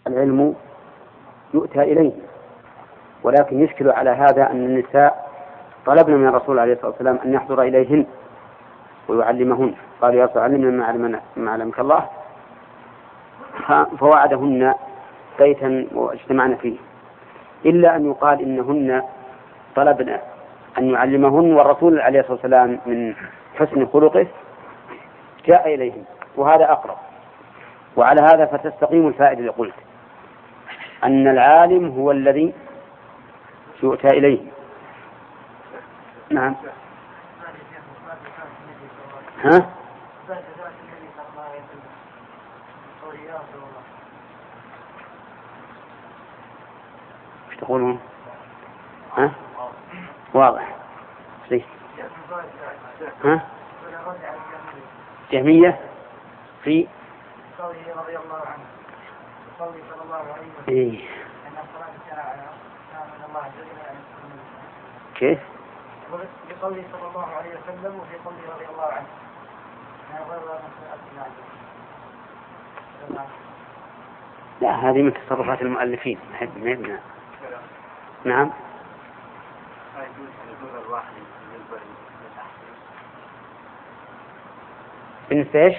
العلم يؤتى إليه، ولكن يشكل على هذا أن النساء طلبنا من الرسول عليه الصلاة والسلام أن يحضر إليهن ويعلمهن، قال يا رسول علمنا ما علمك الله، فوعدهن بيتا واجتمعنا فيه، إلا أن يقال إنهن طلبنا أن يعلمهن، والرسول عليه الصلاة والسلام من حسن خلقه جاء إليهم، وهذا أقرب. وعلى هذا فتستقيم الفائدة اللي قلت أن العالم هو الذي يؤتى إليه. نعم. ها؟ ايش تقولون؟ ها؟ واضح. ليش؟ ها؟ جهمية في قوله رضي الله عنه قوله صلى الله عليه وسلم إيه؟ أن الصلاة الجماعة من الله جل وعلا. كيف؟ بقوله صلى الله عليه وسلم وفي قوله رضي الله عنه لا، هذه من تصرفات المؤلفين. نعم. بالنسبة إيش؟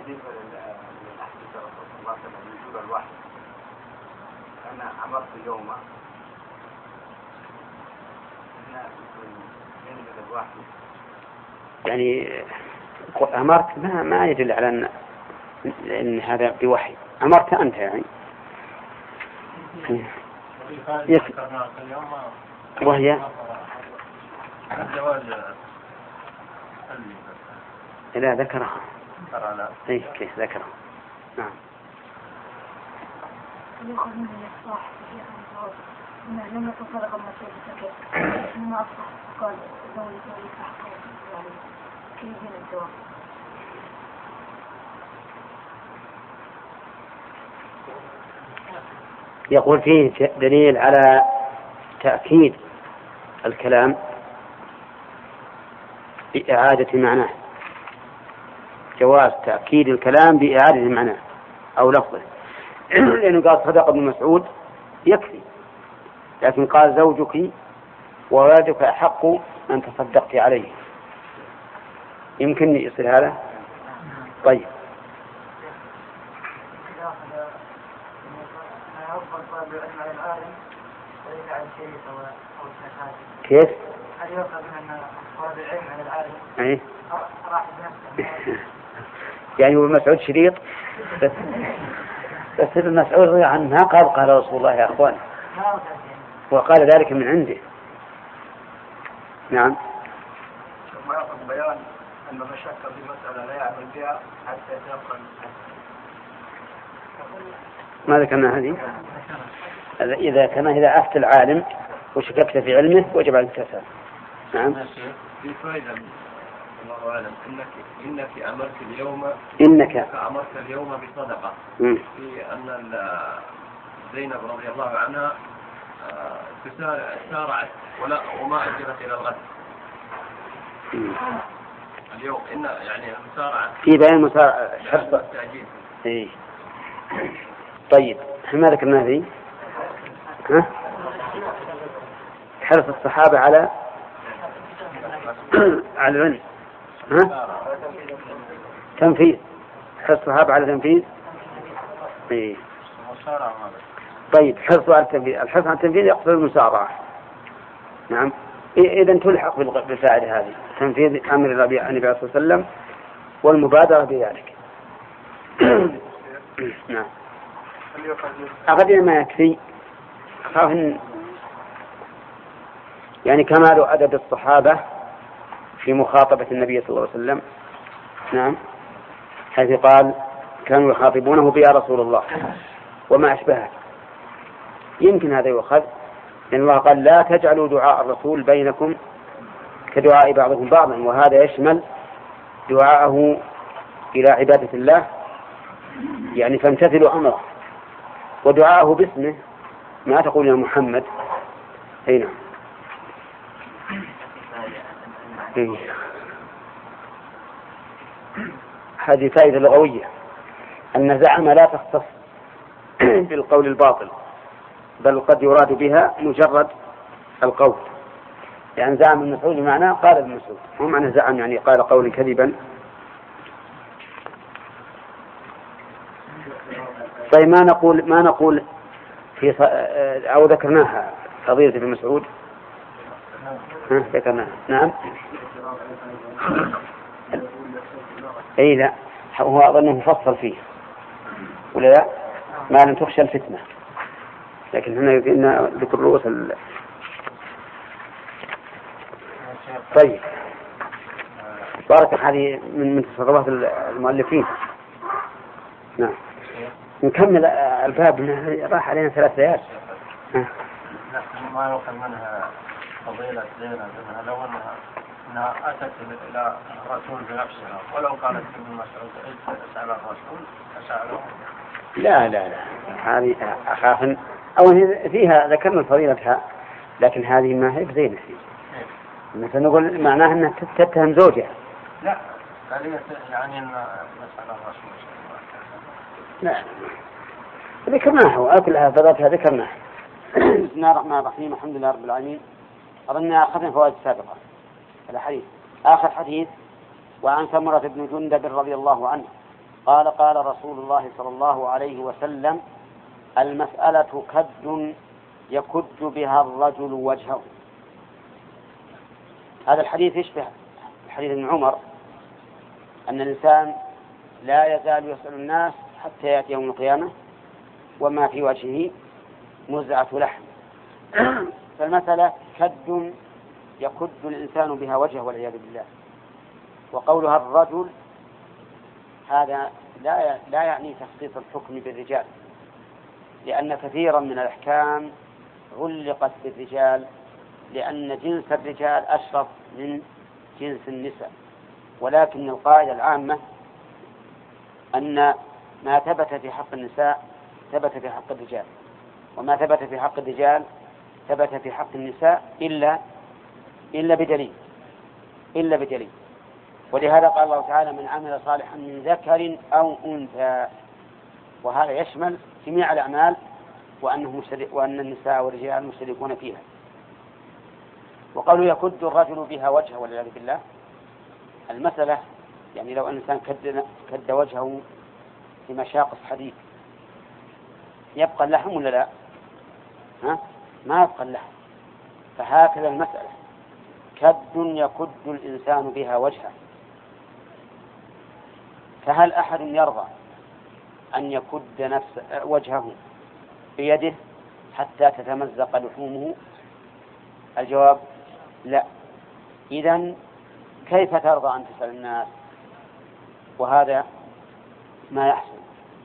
أنا أمرت اليوم يعني أمرت ما يدل على أن هذا بوحي. أمرت أنت يعني وهي لا ذكرها. أي كيف ذكرها؟ نعم. لم يكن صدق المسؤول بسكت ثم أصبح قال زوجي تحقق يعني كيف هنا الجواب؟ يقول فيه دليل على تأكيد الكلام بإعادة معناه، جواز تأكيد الكلام بإعادة معناه أو لفظه، لأنه قال صدق ابن مسعود يكفي، لكن قال زوجك وولدك أحق أن تصدقت عليه، يمكن يصير هذا. طيب كيف؟ هل يؤخذ من طلب العلم عن العالم؟ أي يعني هو مسعود شريط بس ابن مسعود رضي عنه ما قال رسول الله يا أخوان، وقال ذلك من عنده. نعم. ثم يأخذ بيان أن من شك في مسألة لا يعمل بها حتى يتيقن. ما ذكرنا هذه؟ إذا أفتى العالم وشككت في علمه وجب عليك تسأل. نعم. في فائدة الله أعلم إنك أمرت اليوم بصدقة، في أن زينب رضي الله عنها سارعت وما أجرت إلى الغد. اليوم إن يعني المسارعة في بيان مسارعة حرص. إيه. طيب ما ذكرنا هذه؟ ها؟ حرص الصحابة على العلم. ها؟ تنفيذ. حرص الصحابة على تنفيذ. إيه. طيب حرص على التنفيذ، الحرص على التنفيذ يقصد المسارعة. نعم. إذن تلحق بالفائدة هذه تنفيذ أمر النبي عليه الصلاة والسلام والمبادرة بذلك. نعم. أخذنا ما يكفي، يعني كمال أدب الصحابة في مخاطبة النبي صلى الله عليه وسلم. نعم. حيث قال كانوا يخاطبونه بيا رسول الله وما أشبهه. يمكن هذا يؤخذ لأن الله قال لا تجعلوا دعاء الرسول بينكم كدعاء بعضكم بعضا، وهذا يشمل دعاءه إلى عبادة الله، يعني فامتثلوا أمره، ودعاءه باسمه ما تقول يا محمد. هنا هذه فائدة لغوية، أن زعم لا تختص بالقول الباطل، بل قد يراد بها مجرد القول. يعني زعم ابن مسعود بمعنى قال ابن مسعود، مو معنى زعم يعني قال قولا كذبا. طيب ما نقول في أو ذكرناها قضية ابن مسعود؟ ذكرناها نعم. أي لا، هو أظنه فصل فيه ولا لا؟ ما لم تخشى الفتنة، لكن هنا يمكننا ذكر رؤوس طيب بارك، هذه من تصرفات المؤلفين. نعم نكمل الباب، راح علينا 3 ليال. ما يؤخذ منها فضيلة زينب لو أنها أتت إلى الرسول بنفسها، ولو قالت ابن مسعود سأل الرسول فسأله. لا هذه أخاف أو فيها ذكرنا فضيلتها، لكن هذه ما هي بزينة فيه. مثل نقول معناها أنها تتهم زوجها. لا يعني أن مسألة الرسول. لا ذكرناها وأكلها فضلتها ذكرناها. بسم الله الرحمن الرحيم، الحمد لله رب العالمين. أظننا أخذنا فوائد سابقة. الحديث آخر حديث. وعن سمرة بن جندب رضي الله عنه قال قال رسول الله صلى الله عليه وسلم: المسألة كد يكد بها الرجل وجهه. هذا الحديث يشبه حديث ابن عمر أن الإنسان لا يزال يسأل الناس حتى يأتي يوم القيامة وما في وجهه مزعة لحم. فالمسألة كد يكد الإنسان بها وجهه والعياذ بالله. وقولها الرجل هذا لا يعني تخصيص الحكم بالرجال، لأن كثيرا من الأحكام علقت بالرجال، لأن جنس الرجال أشرف من جنس النساء. ولكن القاعدة العامة أن ما ثبت في حق النساء ثبت في حق الرجال، وما ثبت في حق الرجال ثبت في حق النساء إلا بدليل. ولهذا قال الله تعالى: من عمل صالحا من ذكر أو أنثى. وهذا يشمل جميع الأعمال، وأن النساء والرجال مشتركون فيها. وقالوا يكد الرجل بها وجهه والعياذ بالله. المسألة يعني لو أن الإنسان كد وجهه في مشاقص حديد يبقى اللحم ولا لا؟ ما يبقى اللحم. فهكذا المسألة كد يكد الإنسان بها وجهه. فهل أحد يرضى أن يكد وجهه بيده حتى تتمزق لحومه؟ الجواب لا. إذن كيف ترضى أن تسأل الناس؟ وهذا ما يحصل.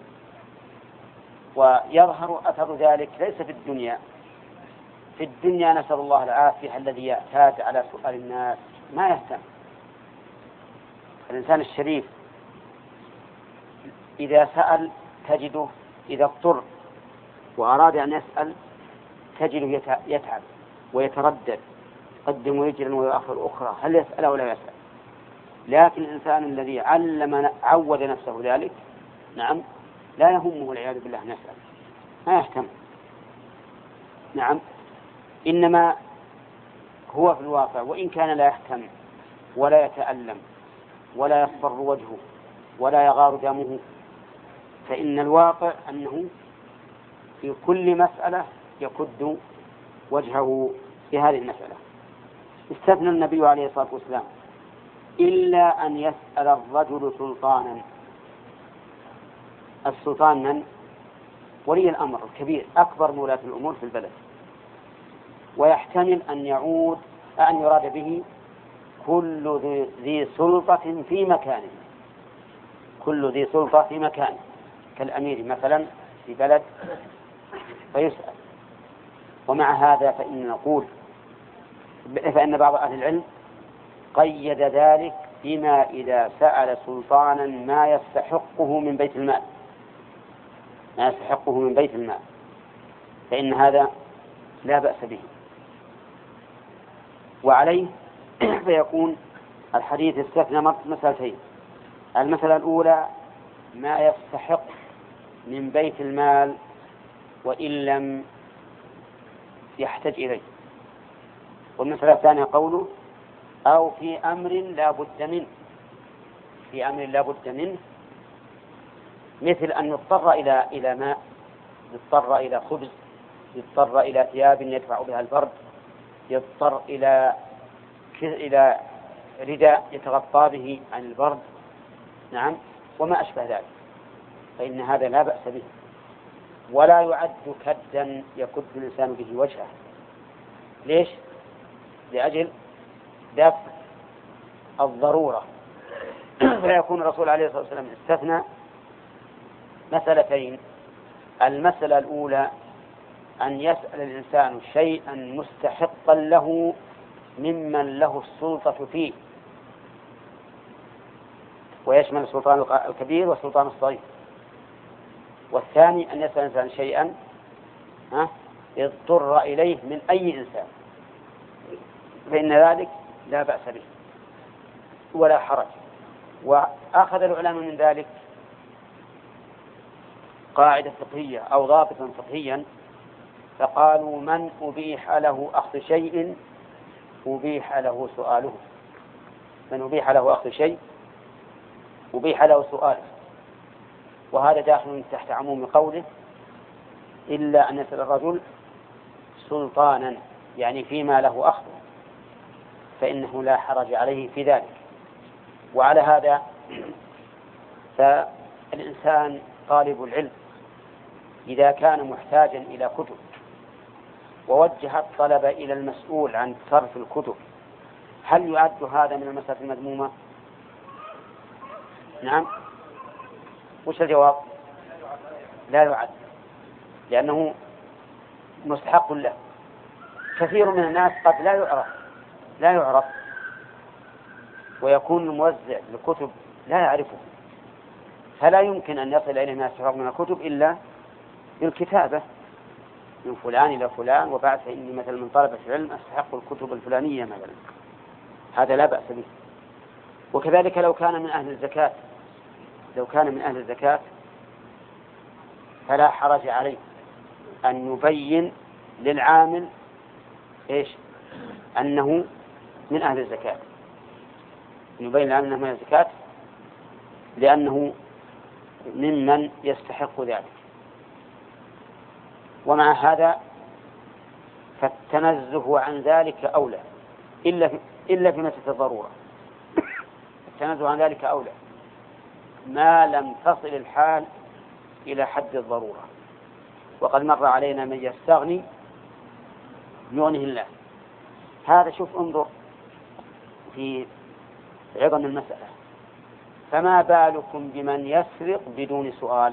ويظهر أثر ذلك ليس في الدنيا. في الدنيا نسأل الله العافية الذي يعتاد على سؤال الناس ما يهتم. الإنسان الشريف إذا سأل تجده، إذا اضطر وأراد أن يسأل تجده يتعب ويتردد، يقدم رجلا ويؤخر أخرى، هل يسأل أو لا يسأل؟ لكن الإنسان الذي عود نفسه ذلك نعم لا يهمه والعياذ بالله أن يسأل، ما يهتم. نعم إنما هو في الواقع وإن كان لا يهتم ولا يتألم ولا يصفر وجهه ولا يغار دمه، فإن الواقع أنه في كل مسألة يكد وجهه في هذه المسألة. استثنى النبي عليه الصلاة والسلام إلا أن يسأل الرجل سلطانا. السلطان من؟ ولي الأمر الكبير، أكبر ولاة الأمور في البلد. ويحتمل أن يراد به كل ذي سلطة في مكانه، كل ذي سلطة في مكانه، كالأمير مثلا في بلد فيسأل. ومع هذا فإن بعض أهل العلم قيد ذلك بما إذا سأل سلطانا ما يستحقه من بيت المال، فإن هذا لا بأس به. وعليه فيكون الحديث استثنى مسألتين. المسألة الأولى ما يستحق من بيت المال وإن لم يحتج إليه. والمسألة الثانية قوله أو في أمر لا بد منه، في أمر لا بد منه، مثل أن يضطر إلى ماء، يضطر إلى خبز، يضطر إلى ثياب يدفع بها البرد، يضطر إلى رداء يتغطى به عن البرد، نعم، وما أشبه ذلك، فإن هذا لا بأس به، ولا يعد كدا يكد الإنسان به وجهه. ليش؟ لأجل دفع الضرورة. فيكون الرسول عليه الصلاة والسلام استثنى مسألتين: المسألة الأولى أن يسأل الإنسان شيئا مستحقا له ممن له السلطة فيه، ويشمل السلطان الكبير والسلطان الصغير. والثاني أن يسأل الإنسان شيئا يضطر إليه من أي إنسان، فإن ذلك لا بأس به ولا حرج. وأخذ العلماء من ذلك قاعدة فقهية أو ضابطا فقهيا، فقالوا: من أبيح له أخذ شيء أبيح له سؤاله. من أبيح له أخذ شيء أبيح له سؤاله. وهذا داخل تحت عموم قوله: إلا أن يسأل الرجل سلطانا، يعني فيما له أخذ، فإنه لا حرج عليه في ذلك. وعلى هذا فالإنسان طالب العلم إذا كان محتاجا إلى كتب ووجه الطلب إلى المسؤول عن صرف الكتب، هل يعد هذا من المسألة المذمومة؟ نعم. وش الجواب؟ لا يعد، لأنه مستحق له. كثير من الناس قد لا يعرف ويكون الموزع للكتب لا يعرفه، فلا يمكن أن يصل إليه ما يستحق من الكتب إلا بالكتابة من فلان إلى فلان، وبعد فإني مثلا من طلبة العلم أستحق الكتب الفلانية مثلا، هذا لا بأس به. وكذلك لو كان من أهل الزكاة فلا حرج عليه أن يبين للعامل أنه من أهل الزكاة، يبين للعامل أنه من الزكاة لأنه ممن يستحق ذلك. ومع هذا فالتنزه عن ذلك أولى، إلا في مسألة الضرورة. التنزه عن ذلك أولى ما لم تصل الحال إلى حد الضرورة. وقد مر علينا من يستغني يغنه الله. هذا شوف انظر في عظم المسألة. فما بالكم بمن يسرق بدون سؤال؟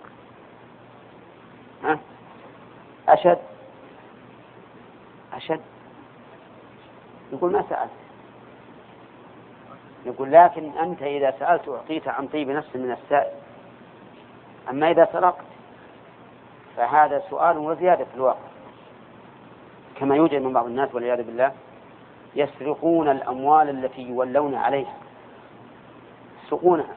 أشد. يقول ما سألت، يقول لكن أنت إذا سألت أعطيت عن طيب نفس من السائل، أما إذا سرقت فهذا سؤال وزيادة في الواقع، كما يوجد من بعض الناس والعياذ بالله يسرقون الأموال التي يولون عليها، يسرقونها،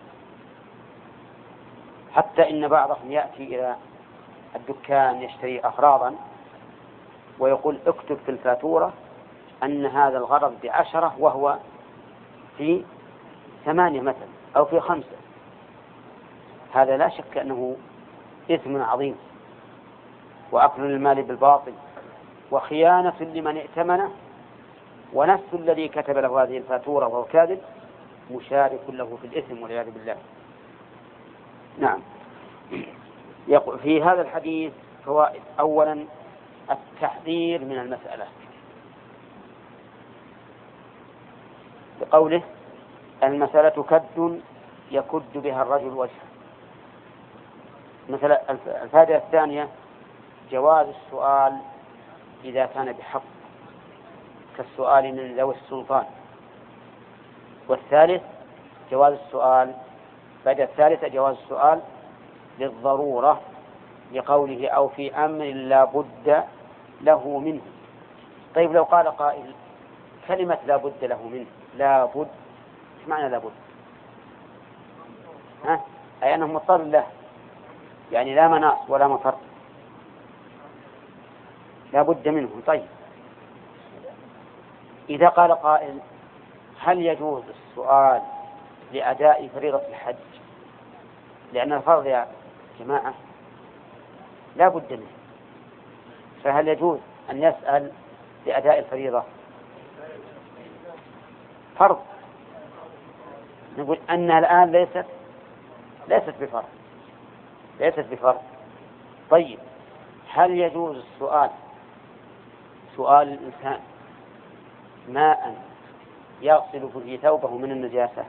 حتى إن بعضهم يأتي إلى الدكان يشتري أغراضا ويقول اكتب في الفاتورة أن هذا الغرض ب10 وهو في 8 مثلا أو في 5. هذا لا شك أنه إثم عظيم وأكل المال بالباطل وخيانة لمن ائتمنه، ونفس الذي كتب له هذه الفاتورة وهو كاذب مشارك له في الإثم والعياذ بالله. نعم. في هذا الحديث فوائد. أولا التحذير من المسألة بقوله المسألة كد يكد بها الرجل وجهه. مثلا الفائدة الثانية جواز السؤال إذا كان بحق كالسؤال من ذوي السلطان. والثالث جواز السؤال، الفائدة الثالثة جواز السؤال للضرورة لقوله أو في أمر لا بد له منه. طيب لو قال قائل كلمة لا بد له منه، لا بد ايش معنى لا بد؟ أي أنه مضطر له، يعني لا مناص ولا مفر. لا بد منه. طيب إذا قال قائل هل يجوز السؤال لأداء فريضة الحج؟ لأن الفرض يا جماعة لا بد منه، فهل يجوز أن يسأل لأداء الفريضة؟ فرض. نقول أنها الآن ليست بفرض. طيب هل يجوز سؤال الإنسان ماء يغسل به ثوبه من النجاسة؟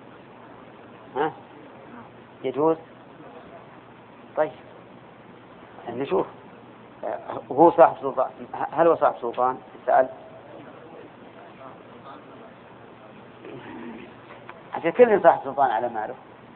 يجوز. طيب نشوف هو صاحب سلطان، هل هو صاحب سلطان؟ سأل عشان كل صاحب سلطان على ماله.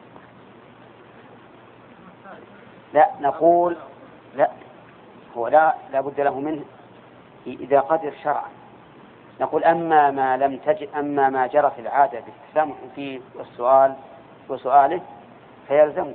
لا نقول لا، هو لا بد له منه إذا قدر شرعا. نقول أما ما لم تجد، أما ما جرت العادة بالتسامح فيه وسؤاله فيلزمه،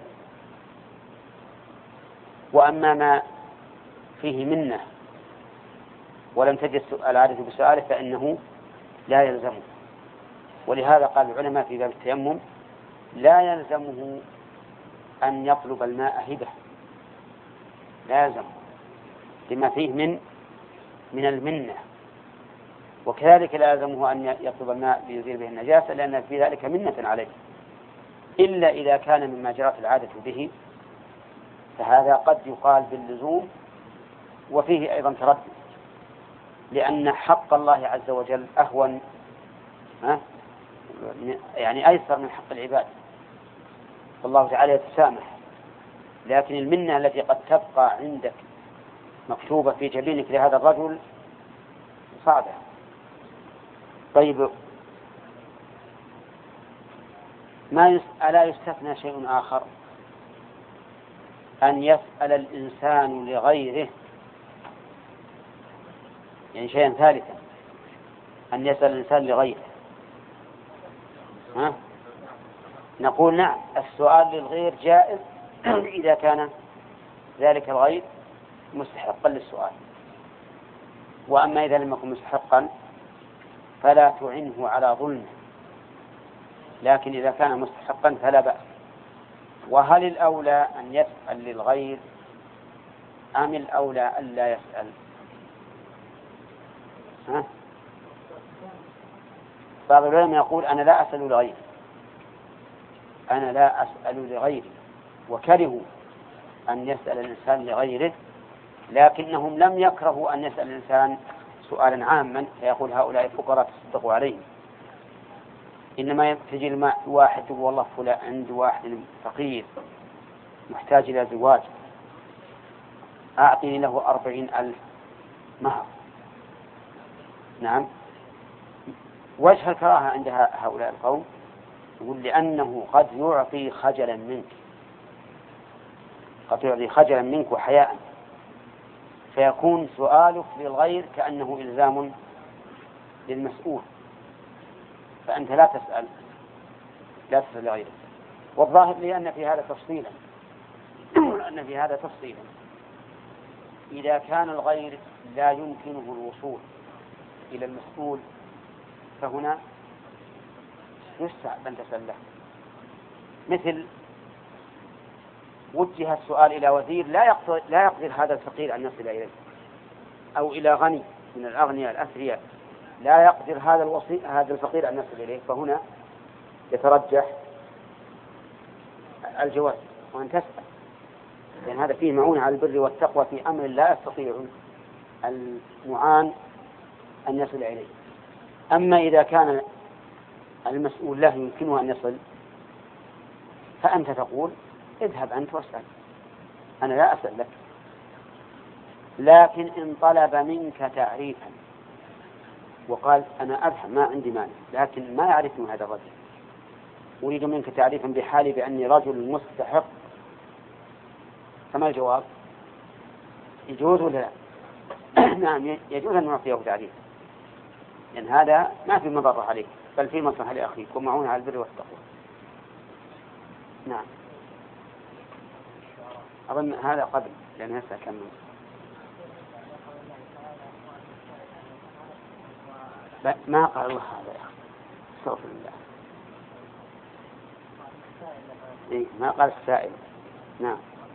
وأما ما فيه منه ولم تجد العادة بسؤاله فإنه لا يلزمه. ولهذا قال العلماء في باب التيمم لا يلزمه أن يطلب الماء هبة، لا يلزمه لما فيه من المنة. وكذلك لا يلزمه أن يطلب الماء ليزيل به النجاسة لأن في ذلك منة عليه، إلا إذا كان مما جرت العادة به، فهذا قد يقال باللزوم وفيه أيضا تردد، لأن حق الله عز وجل أهون يعني أيسر من حق العباد، فالله تعالى يتسامح. لكن المنة التي قد تبقى عندك مكتوبة في جبينك لهذا الرجل صعبة. طيب ألا يستثنى شيء آخر، أن يسأل الإنسان لغيره، يعني شيئا ثالثا أن يسأل الإنسان لغيره. نقول نعم، السؤال للغير جائز إذا كان ذلك الغير مستحقا للسؤال، وأما إذا لم يكن مستحقا فلا تعنه على ظلمه، لكن إذا كان مستحقا فلا بأس. وهل الأولى أن يسأل للغير أم الأولى ألا يسأل؟ بعض العلماء يقول أنا لا أسأل لغيري، وكرهوا أن يسأل الإنسان لغيره، لكنهم لم يكرهوا أن يسأل الإنسان سؤالا عاما فيقول هؤلاء فقراء تصدقوا عليهم. إنما تجي الماء واحد يقول والله فلان عند واحد فقير محتاج إلى زواج أعطني له 40,000 مهر. نعم، وجه الكراهة عند هؤلاء القوم يقول لأنه قد يعطي خجلا منك وحياء، فيكون سؤالك للغير كأنه إلزام للمسؤول، فأنت لا تسأل لغيرك. والظاهر لي أن في هذا تفصيلا إذا كان الغير لا يمكنه الوصول إلى المسؤول فهنا يسع أن تسأل له. مثل وجه السؤال إلى وزير لا يقدر هذا الفقير أن يصل إليه، أو إلى غني من الأغنياء الأثرياء لا يقدر هذا الفقير أن يصل إليه، فهنا يترجح الجواز وأن تسأل، لأن هذا فيه معونة على البر والتقوى في أمر لا يستطيع المعان أن يصل إليه. أما إذا كان المسؤول له يمكنه أن يصل فأنت تقول اذهب أنت واسأل، أنا لا أسأل لك. لكن إن طلب منك تعريفا وقال أنا أفهم ما عندي مانع لكن ما يعرفني هذا الرجل، أريد منك تعريفا بحالي بأني رجل مستحق، فما الجواب؟ يجوز ولا لا؟ نعم يجوز أن نعطيه تعريف، لأن هذا ما في مضرة عليك بل في مصلحة لأخيك ومعون على البر والتقوى. نعم أظن هذا قبل لأن هسه كمل. ما قال الله هذا يا أخي، استغفر الله. إيه ما قال السائل. نعم.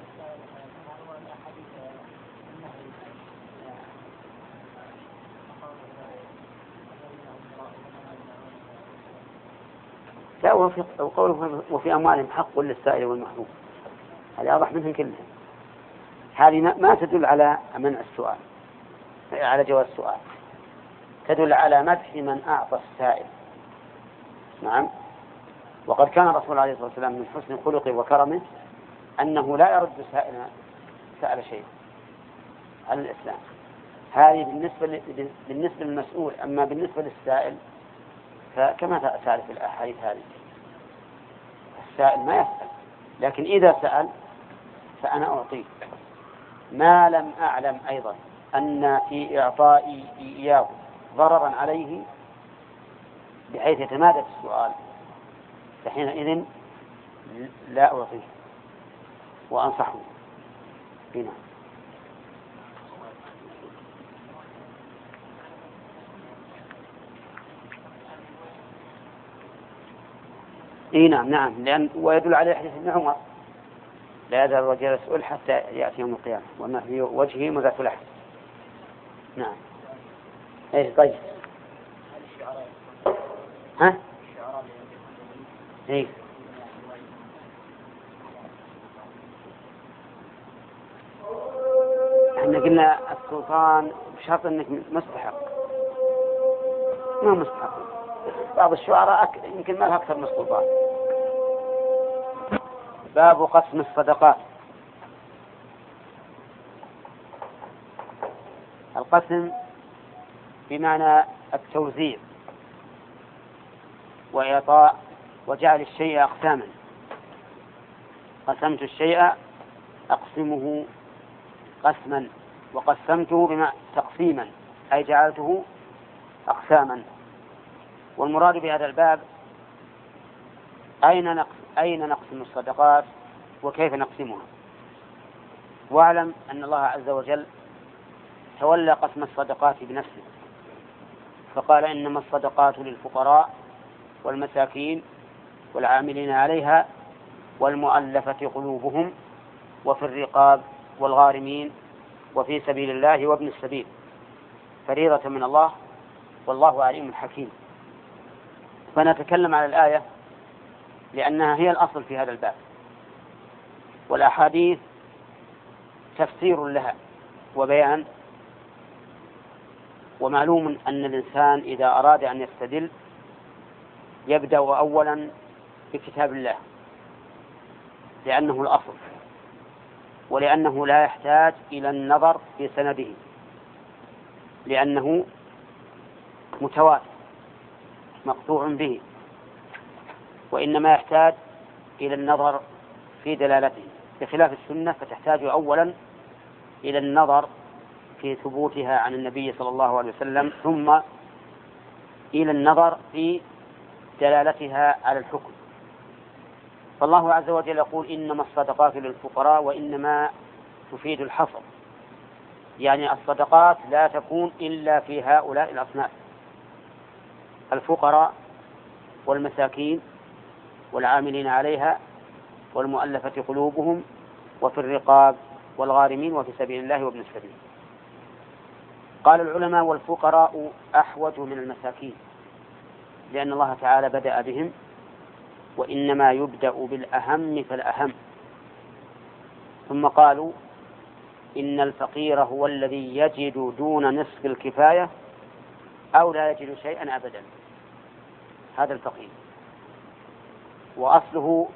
لا وقوله وفي أموالهم حق للسائل والمحروم هذا أوضح منهم كلهم. هذه ما تدل على منع السؤال، على جواز السؤال، تدل على مدح من أعطى السائل. نعم. وقد كان الرسول عليه الصلاة والسلام من حسن خلقه وكرمه أنه لا يرد سأل شيء عن الإسلام. هذه بالنسبة للمسؤول. أما بالنسبة للسائل فكما تعرف الأحاديث هذه، السائل ما يسأل، لكن إذا سأل فأنا أعطيه، ما لم أعلم أيضا أن في إعطائي إياه ضررا عليه بحيث يتمادى في السؤال، فحينئذ لا أعطيه وأنصحه. هنا نعم لأن ويدل على حديث ابن عمر لا يزال الرجل يسأل حتى يأتي يوم القيامة وما في وجهه مذات لحم. نعم. ايش طيب؟ ها؟ ايه احنا قلنا السلطان بشرط انك مستحق. ما مستحق، بعض الشعراء يمكن ما لها اكثر من السلطان. باب قسم الصدقات. القسم بمعنى التوزيع وإعطاء وجعل الشيء أقساما. قسمت الشيء أقسمه قسما، وقسمته بما تقسيما أي جعلته أقساما. والمراد بهذا الباب أين نقسم الصدقات وكيف نقسمها. واعلم أن الله عز وجل تولى قسم الصدقات بنفسه، فقال إنما الصدقات للفقراء والمساكين والعاملين عليها والمؤلفة قلوبهم وفي الرقاب والغارمين وفي سبيل الله وابن السبيل فريضة من الله والله عليم حكيم. فنتكلم على الآية لأنها هي الأصل في هذا الباب، والأحاديث تفسير لها وبيان. ومعلوم أن الإنسان إذا أراد أن يستدل يبدأ أولا بكتاب الله لأنه الأصل، ولأنه لا يحتاج إلى النظر في سنده لأنه متواتر مقطوع به، وإنما يحتاج إلى النظر في دلالته، بخلاف السنة فتحتاج أولا إلى النظر في ثبوتها عن النبي صلى الله عليه وسلم، ثم إلى النظر في دلالتها على الحكم. فالله عز وجل يقول إنما الصدقات للفقراء، وإنما تفيد الحصر، يعني الصدقات لا تكون إلا في هؤلاء الأصناف: الفقراء والمساكين والعاملين عليها والمؤلفة قلوبهم وفي الرقاب والغارمين وفي سبيل الله وابن السبيل. قال العلماء: والفقراء أحوج من المساكين، لأن الله تعالى بدأ بهم، وإنما يبدأ بالأهم فالأهم. ثم قالوا: إن الفقير هو الذي يجد دون نصف الكفاية أو لا يجد شيئا أبدا، هذا الفقير. وأصله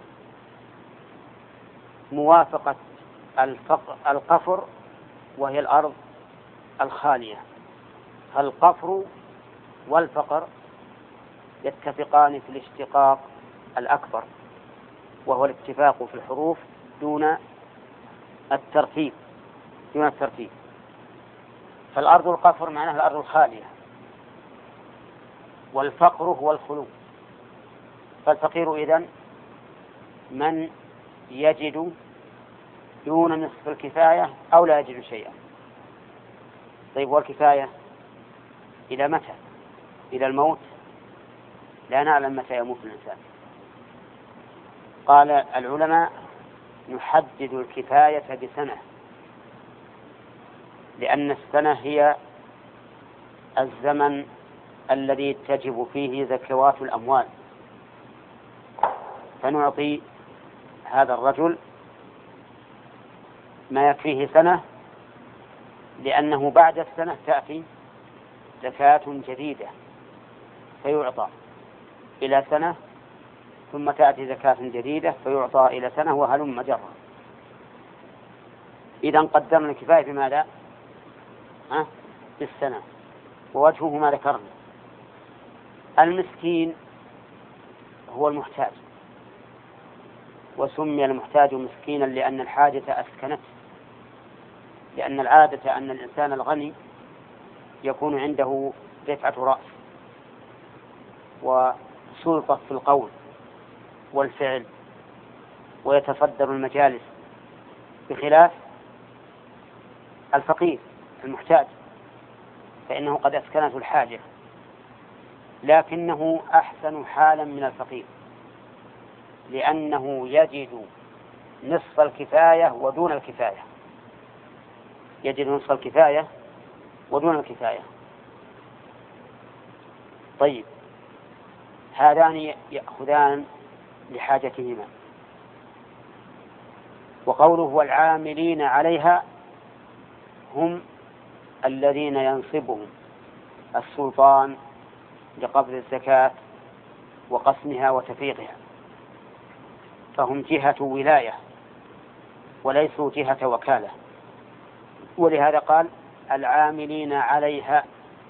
موافقة القفر، وهي الأرض الخالية. فالقفر والفقر يتفقان في الاشتقاق الأكبر، وهو الاتفاق في الحروف دون الترتيب. فالأرض القفر معناها الأرض الخالية، والفقر هو الخلو. فالفقير إذن من يجد دون نصف الكفاية أو لا يجد شيئا. طيب، والكفاية إلى متى؟ إلى الموت لا نعلم متى يموت الإنسان. قال العلماء نحدد الكفاية بسنة، لأن السنة هي الزمن الذي تجب فيه زكوات الأموال، فنعطي هذا الرجل ما يكفيه سنة، لأنه بعد السنة تأتي زكاة جديدة فيعطى إلى سنة، ثم تأتي زكاة جديدة فيعطى إلى سنة، وهلم جرا. إذا قدرنا الكفاية بماذا؟ بالسنة. ووجهه ما ذكرنا. المسكين هو المحتاج، وسمي المحتاج مسكينا لأن الحاجة أسكنته، لأن العادة أن الإنسان الغني يكون عنده رفعة رأس وسلطة في القول والفعل ويتصدر المجالس، بخلاف الفقير المحتاج فإنه قد أسكنته الحاجة، لكنه أحسن حالا من الفقير، لأنه يجد نصف الكفاية ودون الكفاية، يجد نصف الكفاية ودون الكفاية. طيب، هذان يأخذان لحاجتهما. وقوله والعاملين عليها هم الذين ينصبهم السلطان لقبض الزكاة وقسمها وتفريقها، فهم جهة ولاية وليسوا جهة وكالة. ولهذا قال العاملين عليها،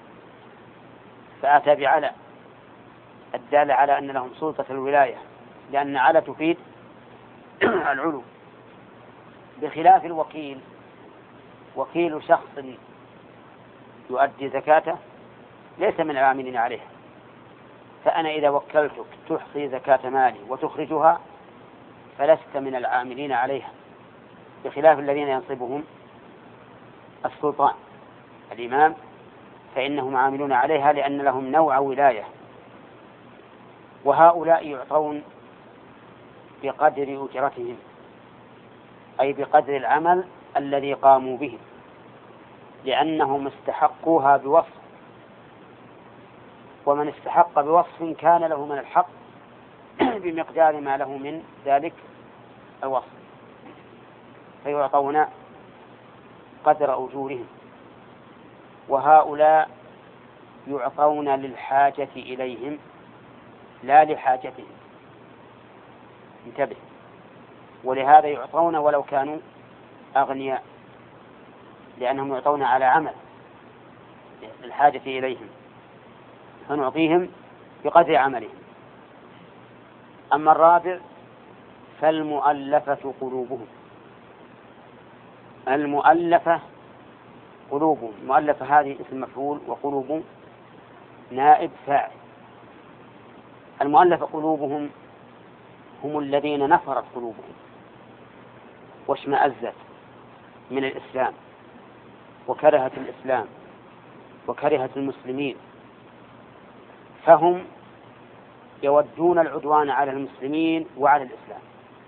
فأتى بعلى الدالة على أن لهم سلطة الولاية، لأن على تفيد العلو، بخلاف الوكيل. وكيل شخص يؤدي زكاته ليس من العاملين عليها، فأنا إذا وكلتك تحصي زكاة مالي وتخرجها فلست من العاملين عليها، بخلاف الذين ينصبهم السلطان الإمام، فإنهم عاملون عليها لأن لهم نوع ولاية. وهؤلاء يعطون بقدر أجرتهم، أي بقدر العمل الذي قاموا به، لأنهم استحقوها بوصف، ومن استحق بوصف كان له من الحق بمقدار ما له من ذلك الوصف، فيعطون قدر أجورهم. وهؤلاء يعطون للحاجة إليهم لا لحاجتهم، انتبه، ولهذا يعطون ولو كانوا أغنياء، لأنهم يعطون على عمل الحاجة إليهم، فنعطيهم بقدر عملهم. أما الرابع فالمؤلفة قلوبهم. المؤلفة قلوبهم، المؤلفة هذه اسم مفعول، وقلوب نائب فاعل. المؤلفة قلوبهم هم الذين نفرت قلوبهم واشمأزت من الإسلام وكرهت الإسلام وكرهت المسلمين، فهم يودون العدوان على المسلمين وعلى الإسلام،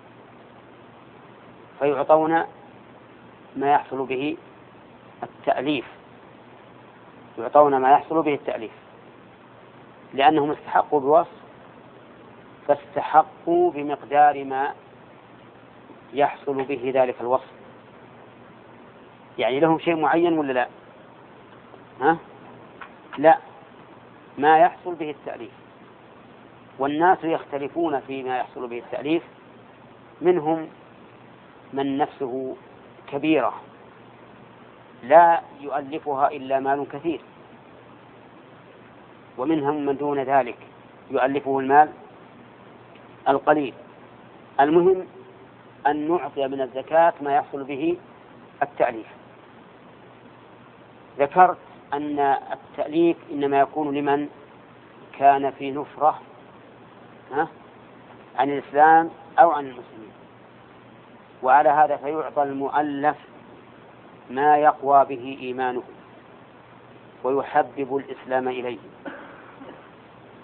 فيعطون ما يحصل به التأليف، يعطون ما يحصل به التأليف، لأنهم استحقوا بوصف فاستحقوا بمقدار ما يحصل به ذلك الوصف. يعني لهم شيء معين ولا لا؟ لا، ما يحصل به التأليف. والناس يختلفون فيما يحصل به التأليف، منهم من نفسه كبيرة لا يؤلفها إلا مال كثير، ومنهم من دون ذلك يؤلفه المال القليل. المهم أن نعطي من الزكاة ما يحصل به التأليف. ذكرت أن التأليف إنما يكون لمن كان في نفرة عن الإسلام أو عن المسلمين، وعلى هذا فيعطى المؤلف ما يقوى به إيمانه ويحبب الإسلام إليه،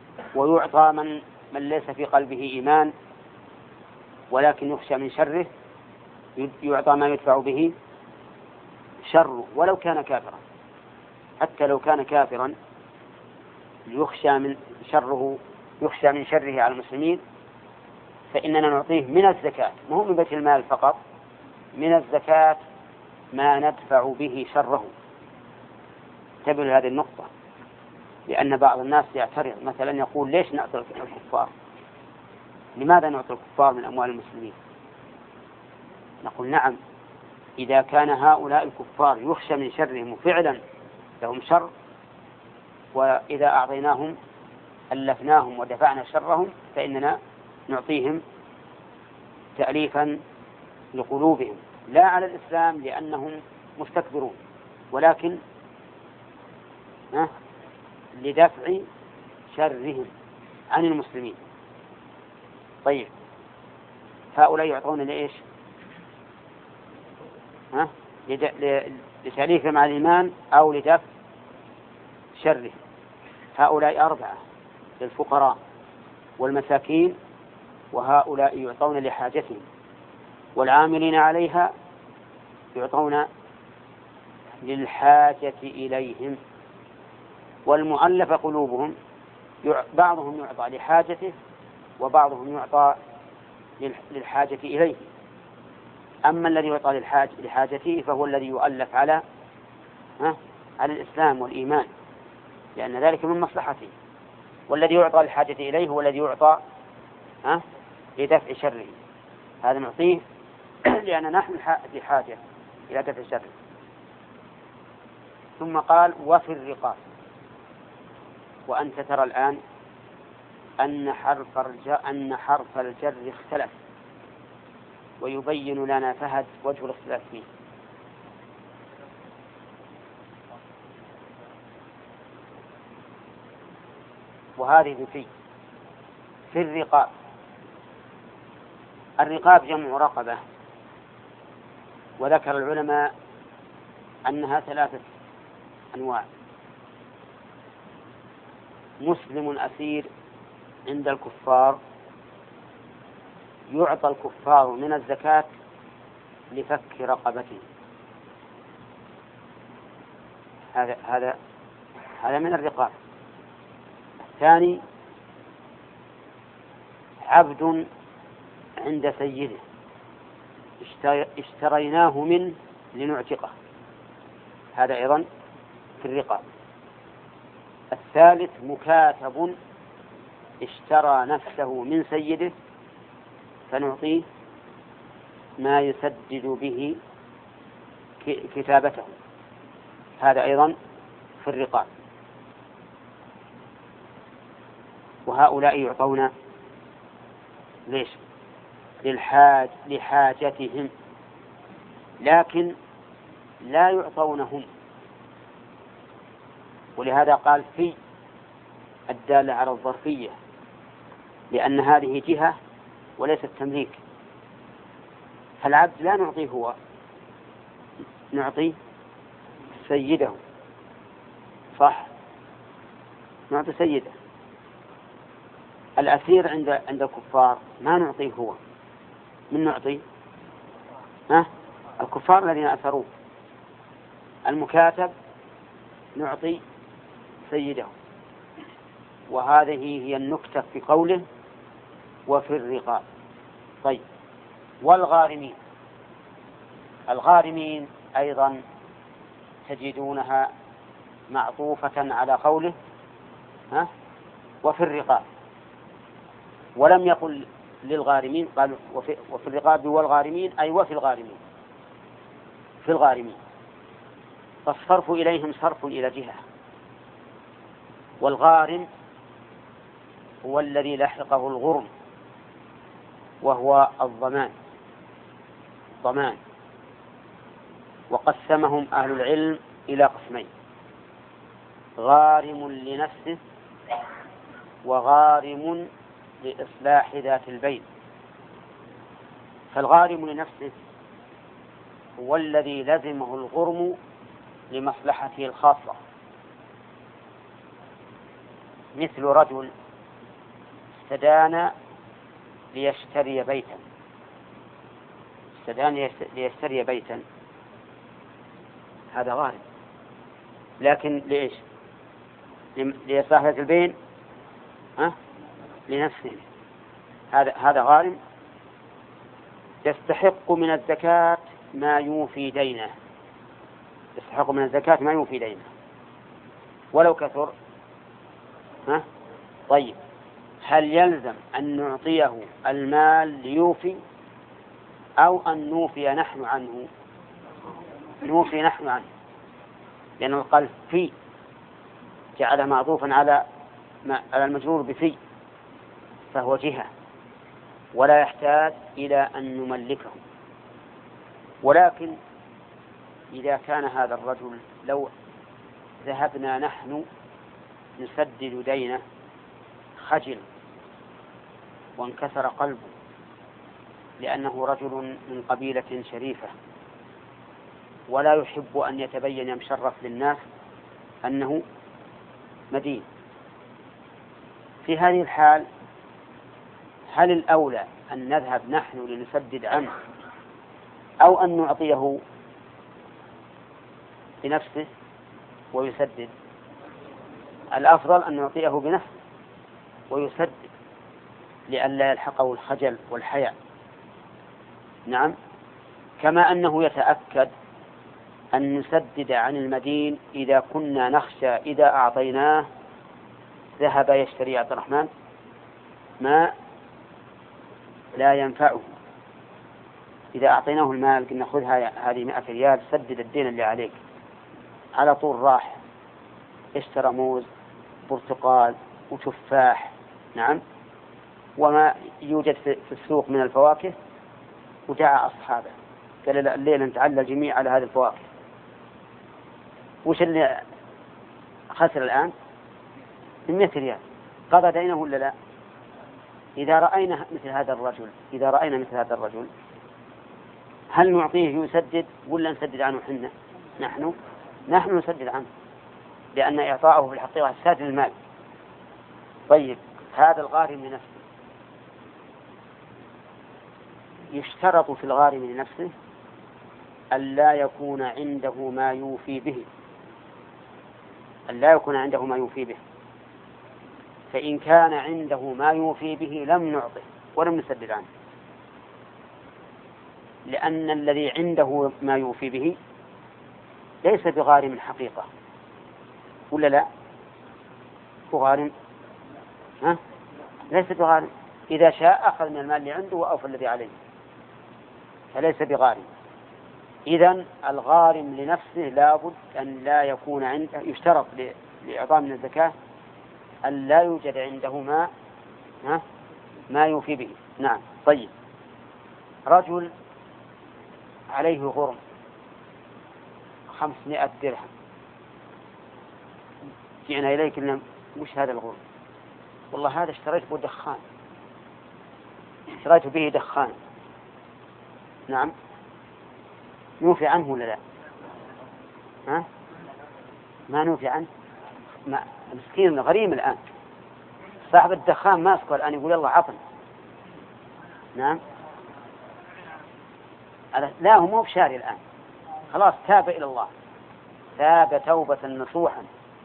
ويعطى من ليس في قلبه إيمان ولكن يخشى من شره، يعطى ما يدفع به شره ولو كان كافرا، حتى لو كان كافرا يخشى من شره على المسلمين، فإننا نعطيه من الزكاة، مو من بيت المال فقط، من الزكاة ما ندفع به شره. انتبهوا هذه النقطة، لأن بعض الناس يعترض مثلا يقول ليش نعطي الكفار؟ لماذا نعطي الكفار من أموال المسلمين؟ نقول نعم، إذا كان هؤلاء الكفار يخشى من شرهم وفعلا لهم شر، وإذا أعطيناهم ألفناهم ودفعنا شرهم، فإننا نعطيهم تأليفا لقلوبهم، لا على الإسلام لأنهم مستكبرون، ولكن لدفع شرهم عن المسلمين. طيب هؤلاء يعطون لإيش؟ لتأليفهم على الإيمان أو لدفع شره. هؤلاء 4: للفقراء والمساكين، وهؤلاء يعطون لحاجتهم، والعاملين عليها يعطون للحاجة إليهم، والمؤلف قلوبهم بعضهم يعطى لحاجته وبعضهم يعطى للحاجة إليه. أما الذي يعطى لحاجته فهو الذي يؤلف على الإسلام والإيمان، لأن ذلك من مصلحته، والذي يعطى للحاجة إليه هو الذي يعطى لدفع شره، هذا نعطيه لأن نحن بحاجة إلى دفع شره. ثم قال وفي الرقاب. وأنت ترى الآن أن حرف الجر اختلف، ويبين لنا فهد وجه الاختلاف فيه. وهذه في الرقاب. الرقاب جمع رقبة، وذكر العلماء أنها 3 أنواع: مسلم أسير عند الكفار، يعطى الكفار من الزكاة لفك رقبته، هذا من الرقاب. الثاني عبد عند سيده اشتريناه منه لنعتقه، هذا أيضا في الرقاب. الثالث مكاتب اشترى نفسه من سيده فنعطيه ما يسدد به كتابته، هذا أيضا في الرقاب. وهؤلاء يعطون ليش؟ لحاجتهم، لكن لا يعطونهم، ولهذا قال في الدالة على الظرفية، لأن هذه جهة وليست تمليك. فالعبد لا نعطيه هو، نعطي سيده، صح، نعطي سيده. الأسير عند الكفار ما نعطيه هو، من نعطي الكفار الذين أسروه. المكاتب نعطي سيده. وهذه هي النكتة في قوله وفي الرقاب. طيب والغارمين. الغارمين أيضا تجدونها معطوفة على قوله وفي الرقاب، ولم يقل للغارمين، قال وفي الرقاب والغارمين، أي وفي الغارمين، في الغارمين. فالصرف إليهم صرف إلى جهة. والغارم هو الذي لحقه الغرم، وهو ضمان. وقسمهم أهل العلم إلى قسمين: غارم لنفسه وغارم لإصلاح ذات البين. فالغارم لنفسه هو الذي لزمه الغرم لمصلحته الخاصة، مثل رجل استدان ليشتري بيتا، استدان ليشتري بيتا، هذا غارم، لكن لإيش؟ لإصلاح ذات البين لنفسه، هذا غارم يستحق من الزكاة ما يوفي دينه، يستحق من الزكاة ما يوفي دينه ولو كثر. طيب هل يلزم أن نعطيه المال ليوفي أو أن نوفي نحن عنه؟ نوفي نحن عنه، لأنه قال في، جعل معطوفا على المجرور بفي، فهو جهة ولا يحتاج إلى أن نملكه. ولكن إذا كان هذا الرجل لو ذهبنا نحن نسدد دينه خجل وانكسر قلبه، لأنه رجل من قبيلة شريفة ولا يحب أن يتبين مشرف للناس أنه مدين، في هذه الحال هل الأولى أن نذهب نحن لنسدد عنه أو أن نعطيه بنفسه ويسدد؟ الأفضل أن نعطيه بنفسه ويسدد لئلا يلحقه الخجل والحياء. نعم، كما أنه يتأكد أن نسدد عن المدين إذا كنا نخشى إذا أعطيناه ذهب يشتري عبد الرحمن ما لا ينفعه. إذا أعطيناه المال قلنا خذ هذه 100 ريال سدد الدين اللي عليك، على طول راح اشترى موز برتقال وتفاح، نعم، وما يوجد في السوق من الفواكه، ودعا أصحابه قال الليلة نتعلى الجميع على هذه الفواكه. وش اللي خسر الآن؟ 100 ريال، قضى دينه ولا لا؟ إذا رأينا مثل هذا الرجل هل نعطيه يسدد ولا نسدد عنه حنا؟ نحن نسدد عنه، لأن إعطاءه في الحقيقة ساد المال. طيب هذا الغارم لنفسه، يشترط في الغارم لنفسه ألا يكون عنده ما يوفي به، فإن كان عنده ما يوفي به لم نعطه ولم نسدد عنه، لأن الذي عنده ما يوفي به ليس بغارم الحقيقة، ولا لا؟ هو غارم؟ ليس بغارم، إذا شاء أخذ من المال اللي عنده وأوفى الذي عليه، فليس بغارم. إذن الغارم لنفسه لابد أن لا يكون عنده، يشترط لإعطاء من الزكاة أن لا يوجد عنده ما يوفي به. نعم. طيب رجل عليه غرم 500 درهم، جئنا إليك قلنا وش هذا الغرم؟ والله هذا اشتريت به دخان. نعم، نوفي عنه ولا لا؟ ما نوفي عنه، مسكين غريم الآن، صاحب الدخان ماسكه الآن يقول يلا عطن. نعم، لا هو مو بشاري الآن، خلاص تاب إلى الله، تاب توبة نصوحا،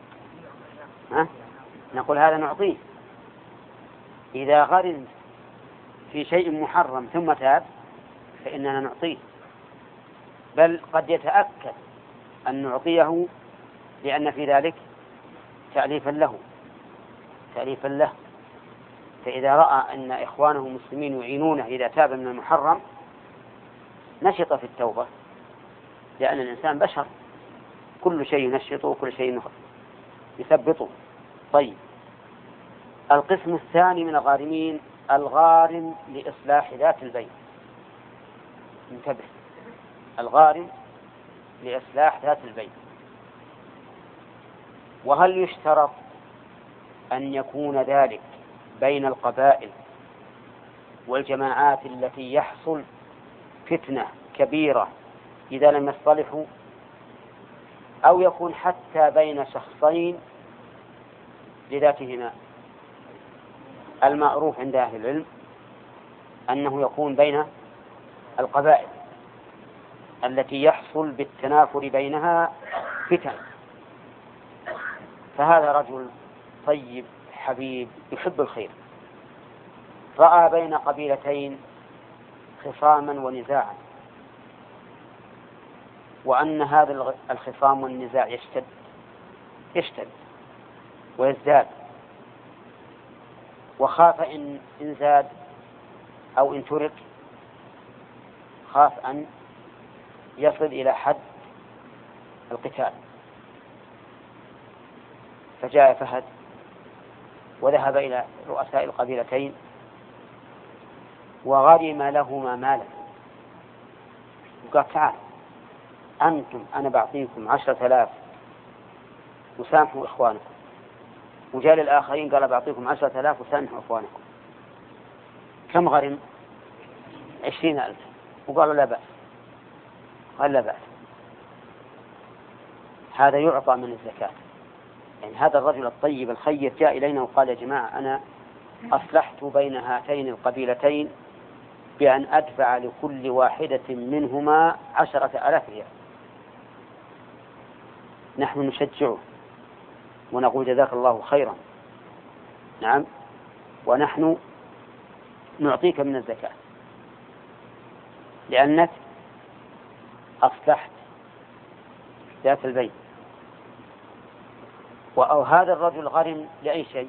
نقول هذا نعطيه. إذا غرم في شيء محرم ثم تاب فإننا نعطيه، بل قد يتأكد أن نعطيه لأن في ذلك تأليفا له. فإذا رأى أن إخوانه المسلمين يعينونه إذا تاب من المحرم نشط في التوبة، لأن الإنسان بشر كل شيء ينشطه وكل شيء يثبطه. طيب القسم الثاني من الغارمين الغارم لإصلاح ذات البين. انتبه، الغارم لإصلاح ذات البين. وهل يشترط أن يكون ذلك بين القبائل والجماعات التي يحصل فتنة كبيرة إذا لم يصطلحوا، أو يكون حتى بين شخصين لذاتهما؟ المعروف عند أهل العلم أنه يكون بين القبائل التي يحصل بالتنافر بينها فتن. فهذا رجل طيب حبيب يحب الخير، رأى بين قبيلتين خصاما ونزاعا، وأن هذا الخصام والنزاع يشتد ويزداد، وخاف إن زاد أو إن ترك خاف أن يصل إلى حد القتال، فجاء فهد وذهب إلى رؤساء القبيلتين وغرم لهما مالا، وقال تعال أنتم أنا بعطيكم 10,000 وسامحوا إخوانكم، وجاء للآخرين قال بعطيكم 10,000 وسامحوا إخوانكم. كم غرم؟ 20,000. وقالوا لا بأس، قال لا بأس، هذا يعطى من الزكاة. يعني هذا الرجل الطيب الخير جاء إلينا وقال يا جماعة أنا أصلحت بين هاتين القبيلتين بأن أدفع لكل واحدة منهما 10,000 ريال. نحن نشجعه ونقول جزاك الله خيرا، نعم، ونحن نعطيك من الزكاة لأنك أصلحت ذات البيت. وهذا الرجل غرم لأي شيء؟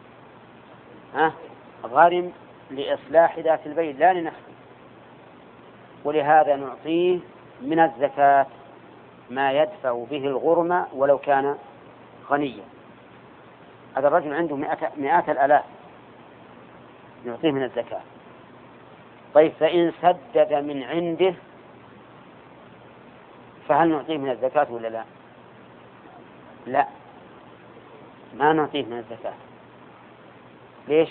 غرم لإصلاح ذات البيت لا لنفسه، ولهذا نعطيه من الزكاة ما يدفع به الغرم ولو كان غنيا. هذا الرجل عنده مئات الآلاف نعطيه من الزكاة. طيب فإن سدد من عنده فهل نعطيه من الزكاة ولا لا؟ لا، ما نعطيه من الزكاة. ليش؟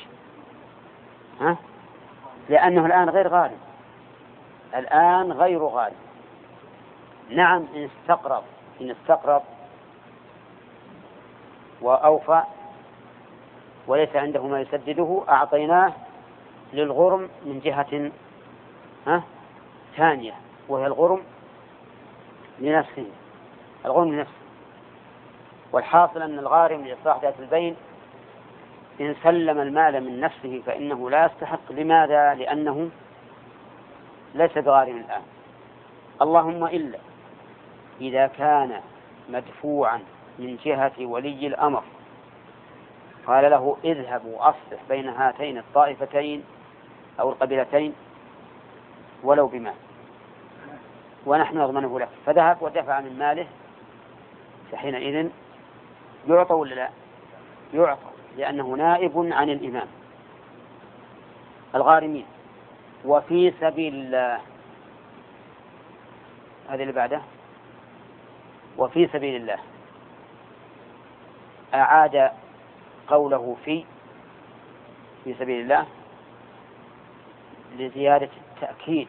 لأنه الآن غير غالب، الآن غير غالب. نعم إن استقرض وأوفى وليس عنده ما يسدده أعطيناه للغرم من جهة ثانية، وهي الغرم لنفسه. والحاصل أن الغارم لإصلاح ذات البين إن سلم المال من نفسه فإنه لا يستحق. لماذا؟ لأنه ليس بغارم الآن. اللهم إلا إذا كان مدفوعا من جهة ولي الأمر قال له اذهب وأصلح بين هاتين الطائفتين أو القبيلتين ولو بمال ونحن نضمنه لك، فذهب ودفع من ماله، فحينئذ يعطى ولا لا؟ يعطى، لأنه نائب عن الإمام. الغارمين وفي سبيل الله، هذا اللي بعده، وفي سبيل الله أعاد قوله في سبيل الله لزيادة التأكيد،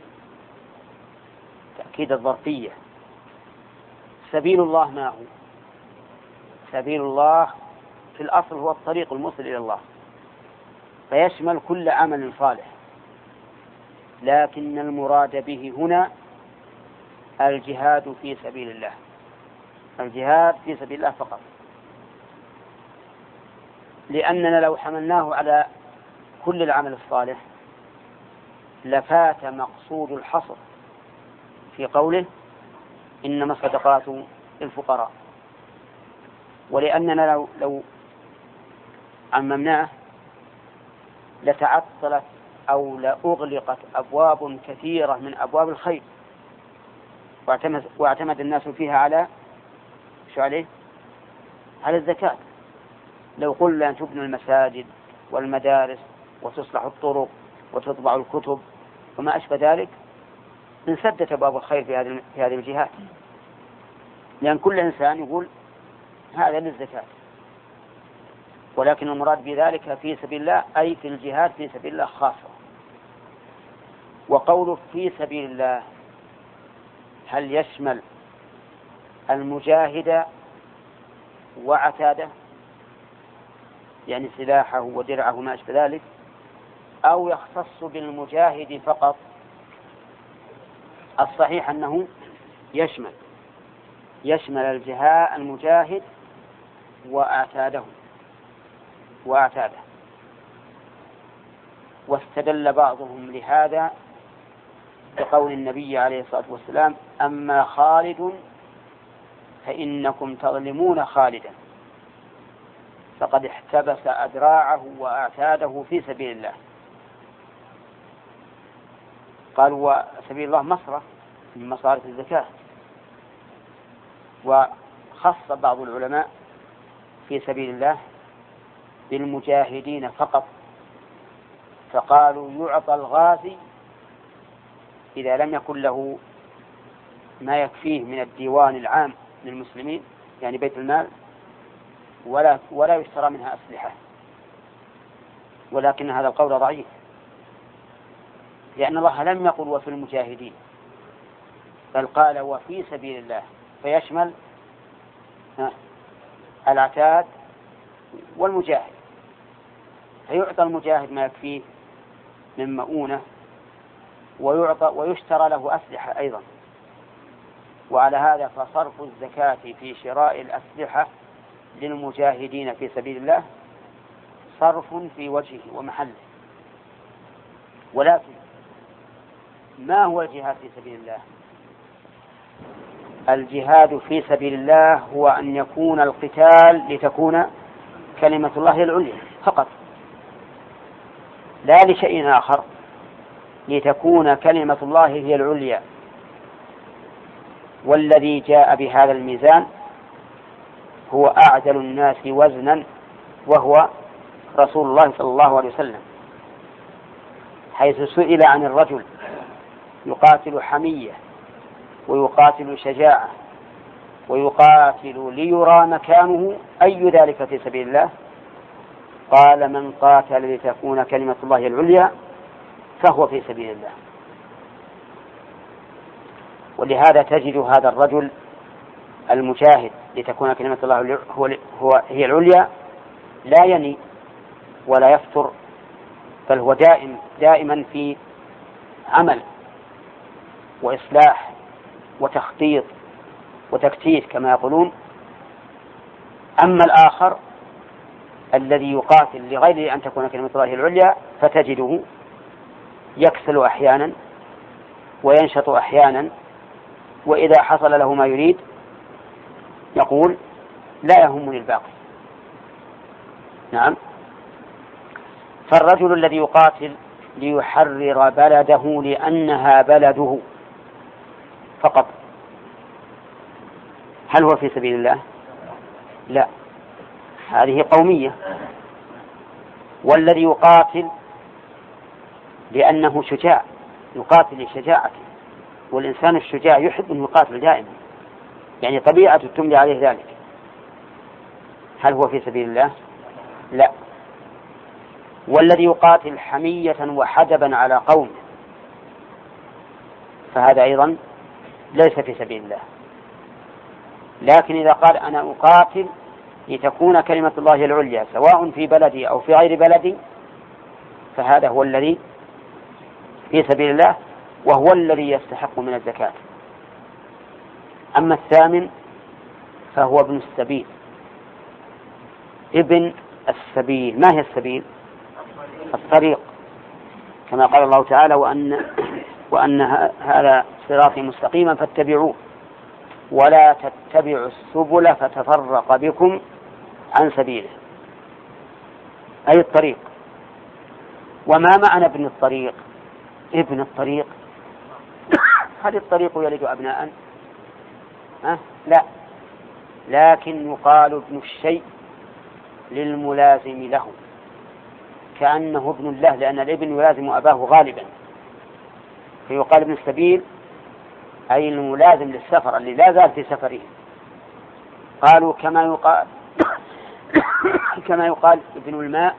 تأكيد الظرفية. سبيل الله ما هو؟ سبيل الله في الأصل هو الطريق الموصل إلى الله، فيشمل كل عمل صالح، لكن المراد به هنا الجهاد في سبيل الله، الجهاد في سبيل الله فقط. لأننا لو حملناه على كل العمل الصالح لفات مقصود الحصر في قوله إنما الصدقات للفقراء. ولأننا لو عممناه لتعطلت أو لأغلقت أبواب كثيرة من أبواب الخير، واعتمد الناس فيها على شو عليه؟ على الزكاة. لو قلنا أن تبنوا المساجد والمدارس وتصلح الطرق وتطبع الكتب وما أشبه ذلك انسدت أبواب الخير في هذه الجهات، لأن كل إنسان يقول هذا للزكاة. ولكن المراد بذلك في سبيل الله أي في الجهاد في سبيل الله خاصة. وقوله في سبيل الله هل يشمل المجاهد وعتاده، يعني سلاحه ودرعه وما أشبه ذلك، أو يختص بالمجاهد فقط؟ الصحيح أنه يشمل الجهاء المجاهد وأعتاده. واستدل بعضهم لهذا بقول النبي عليه الصلاة والسلام: أما خالد فإنكم تظلمون خالدا فقد احتبس أدراعه وأعتاده في سبيل الله. قالوا وسبيل الله مصرف من مصارف الزكاة. وخص بعض العلماء في سبيل الله بالمجاهدين فقط، فقالوا يعطى الغازي إذا لم يكن له ما يكفيه من الديوان العام للمسلمين يعني بيت المال ولا يشترى منها أسلحة، ولكن هذا القول ضعيف، لأن الله لم يقل وفي المجاهدين، بل قال وفي سبيل الله، فيشمل العتاد والمجاهد، فيعطى المجاهد ما يكفيه من مؤونة ويشترى له أسلحة أيضا. وعلى هذا فصرف الزكاة في شراء الأسلحة للمجاهدين في سبيل الله صرف في وجهه ومحله. ولكن ما هو الجهاد في سبيل الله؟ الجهاد في سبيل الله هو أن يكون القتال لتكون كلمة الله هي العليا فقط، لا لشيء آخر، لتكون كلمة الله هي العليا. والذي جاء بهذا الميزان هو أعدل الناس وزنا وهو رسول الله صلى الله عليه وسلم، حيث سئل عن الرجل يقاتل حمية ويقاتل شجاعة ويقاتل ليرى مكانه أي ذلك في سبيل الله؟ قال: من قاتل لتكون كلمة الله العليا فهو في سبيل الله. ولهذا تجد هذا الرجل المجاهد لتكون كلمة الله هي العليا لا يني ولا يفتر، بل هو دائما في عمل وإصلاح وتخطيط وتكتيك كما يقولون. أما الآخر الذي يقاتل لغير أن تكون كلمة الله العليا فتجده يكسل أحيانا وينشط أحيانا، وإذا حصل له ما يريد يقول: لا يهمني الباقي. نعم. فالرجل الذي يقاتل ليحرر بلده لأنها بلده فقط، هل هو في سبيل الله؟ لا، هذه قومية. والذي يقاتل لأنه شجاع يقاتل لشجاعته، والإنسان الشجاع يحب أن يقاتل دائما، يعني طبيعة تملي عليه ذلك، هل هو في سبيل الله؟ لا. والذي يقاتل حمية وحجبا على قوم فهذا أيضا ليس في سبيل الله. لكن إذا قال: أنا أقاتل لتكون كلمة الله العليا سواء في بلدي أو في غير بلدي، فهذا هو الذي في سبيل الله، وهو الذي يستحق من الزكاة. أما الثامن فهو ابن السبيل. ابن السبيل، ما هي السبيل؟ الطريق، كما قال الله تعالى: وأن هذا صراطي مستقيما فاتبعوه ولا تتبعوا السبل فتفرق بكم عن سبيله، أي الطريق. وما معنى ابن الطريق؟ ابن الطريق هل الطريق يلد أبناء؟ لا، لكن يقال ابن الشيء للملازم له، كأنه ابن له، لأن الابن يلازم أباه غالبا، فيقال ابن السبيل أي الملازم للسفر اللي لا زال في سفره. قالوا كما يقال ابن الماء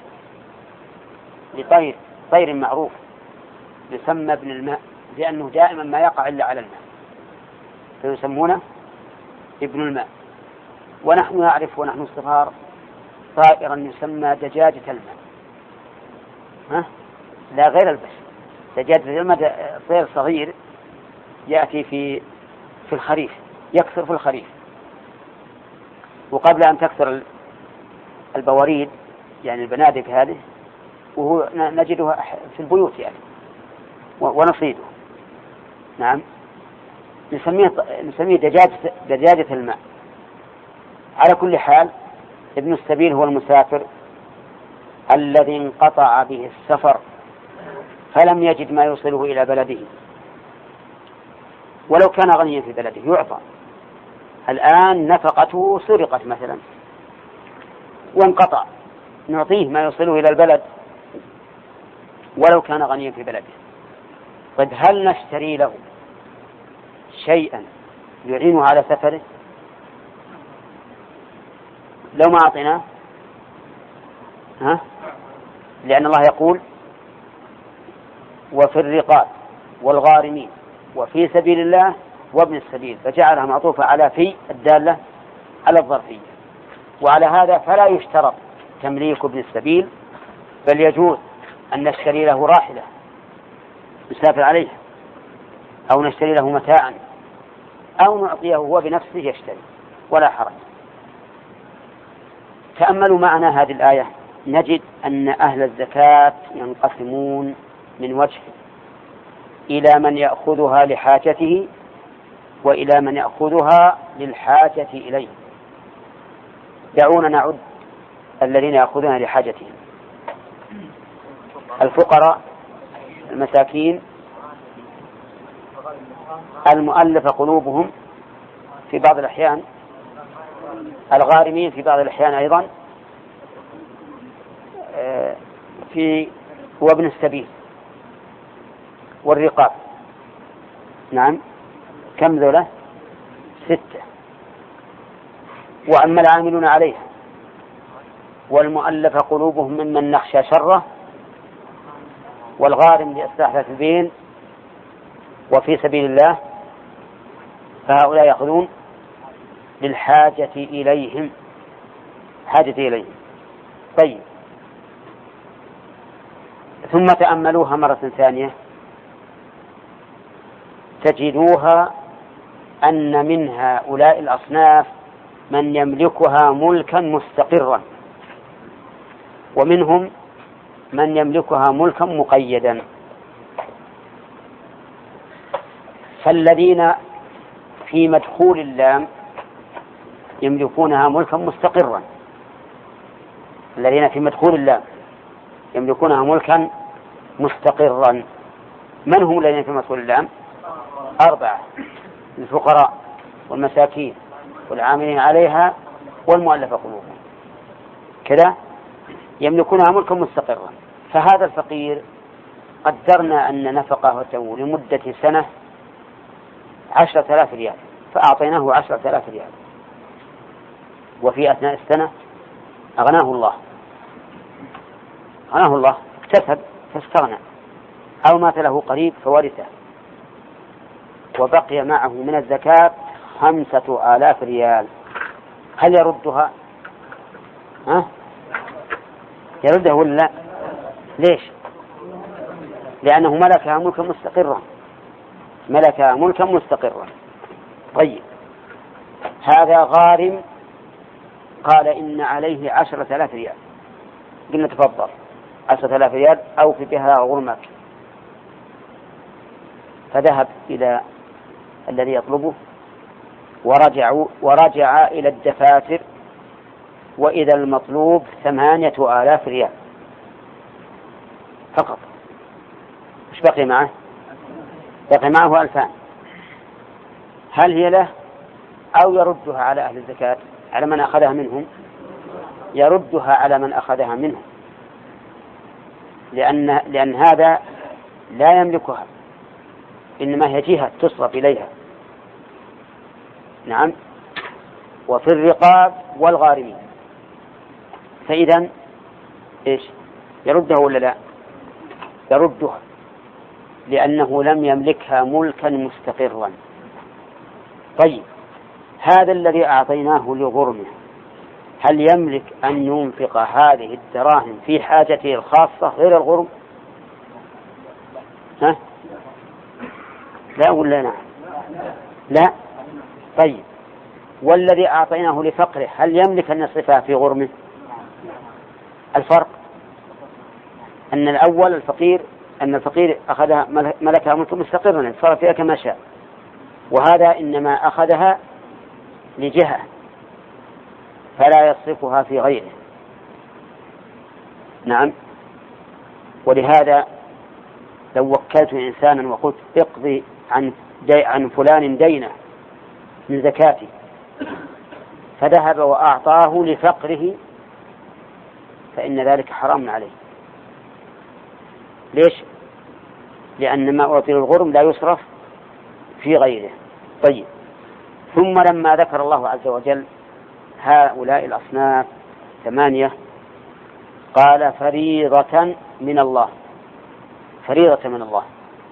لطير معروف يسمى ابن الماء، لأنه دائما ما يقع إلا على الماء فيسمونه ابن الماء. ونحن نعرف ونحن صغار طائرا يسمى دجاجة الماء، لا غير البشر. دجاجة الماء طير صغير يأتي في الخريف، يكثر في الخريف، وقبل أن تكثر البواريد يعني البنادق هذه، وهو نجدها في البيوت يعني ونصيده. نعم، نسميه دجاجة الماء. على كل حال ابن السبيل هو المسافر الذي انقطع به السفر فلم يجد ما يوصله إلى بلده، ولو كان غنيا في بلده يعطى. الآن نفقته سرقت مثلا وانقطع، نعطيه ما يوصله إلى البلد ولو كان غنيا في بلده. طيب هل نشتري له شيئا يعينه على سفره؟ لو ما أعطيناه لأن الله يقول وفي الرقاب والغارمين وفي سبيل الله وابن السبيل، فجعلها معطوفة على في الدالة على الظرفية. وعلى هذا فلا يشترط تمليك ابن السبيل، بل يجوز أن نشتري له راحلة يسافر عليها، أو نشتري له متاعا، أو نعطيه هو بنفسه يشتري، ولا حرج. تأملوا معنا هذه الآية، نجد أن أهل الزكاة ينقسمون من وجه: إلى من يأخذها لحاجته، وإلى من يأخذها للحاجة إليه. دعونا نعد الذين يأخذونها لحاجتهم: الفقراء، المساكين، المؤلف قلوبهم في بعض الأحيان، الغارمين في بعض الأحيان أيضا، وابن السبيل والرقاب. نعم، كم ذولا؟ 6. وأما العاملون عليها والمؤلف قلوبهم ممن نخشى شره، والغارم لإصلاح ذات البين، وفي سبيل الله، فهؤلاء يأخذون للحاجة إليهم، حاجة إليهم. طيب، ثم تأملوها مرة ثانية تجدوها أن من هؤلاء الأصناف من يملكها ملكا مستقرا، ومنهم من يملكها ملكا مقيدا. فالذين في مدخول اللام يملكونها ملكا مستقرا، الذين في مدخول اللام يملكونها ملكا مستقرا. من هم الذين في مدخول اللام؟ 4: الفقراء والمساكين والعاملين عليها والمؤلف قلوبهم، كذا يملكونها ملكا مستقرا. فهذا الفقير قدرنا أن نفقته لمدة سنة 10,000 ريال، فأعطيناه 10,000 ريال، وفي أثناء السنة أغناه الله، اكتسب فاستغنى، أو مات له قريب فورثه، وبقي معه من الزكاة 5,000 ريال. هل يردها؟ يردها ولا لا؟ ليش؟ لأنه ملكها ملكا مستقرا. طيب، هذا غارم قال إن عليه 10,000 ريال، قلنا تفضل 10,000 ريال أو في بها غرمك، فذهب إلى الذي يطلبه ورجع إلى الدفاتر، وإذا المطلوب 8,000 ريال فقط. مش بقي معه؟ بقي معه 2,000. هل هي له أو يردها على أهل الزكاة، على من أخذها منهم؟ يردها على من أخذها منهم، لأن هذا لا يملكها، إنما هي جهة تصرف إليها. نعم، وفي الرقاب والغارمين. فإذا إيش؟ يردها ولا لا؟ يردها، لأنه لم يملكها ملكا مستقرا. طيب، هذا الذي أعطيناه لغرمه هل يملك أن ينفق هذه الدراهم في حاجته الخاصة غير الغرم؟ ها؟ لا ولا نعم؟ لا. طيب، والذي أعطيناه لفقره هل يملك أن يصرفها في غرمه؟ الفرق أن الأول الفقير أخذها ملكها ملك مستقرا صار فيها كما شاء، وهذا إنما أخذها لجهة فلا يصرفها في غيره. نعم. ولهذا لو وكلت إنسانا وقلت اقضي عن فلان دينه من زكاتي فذهب وأعطاه لفقره فإن ذلك حرام عليه. ليش؟ لأن ما أعطي الغرم لا يصرف في غيره. طيب، ثم لما ذكر الله عز وجل هؤلاء الأصناف 8 قال فريضة من الله. فريضة من الله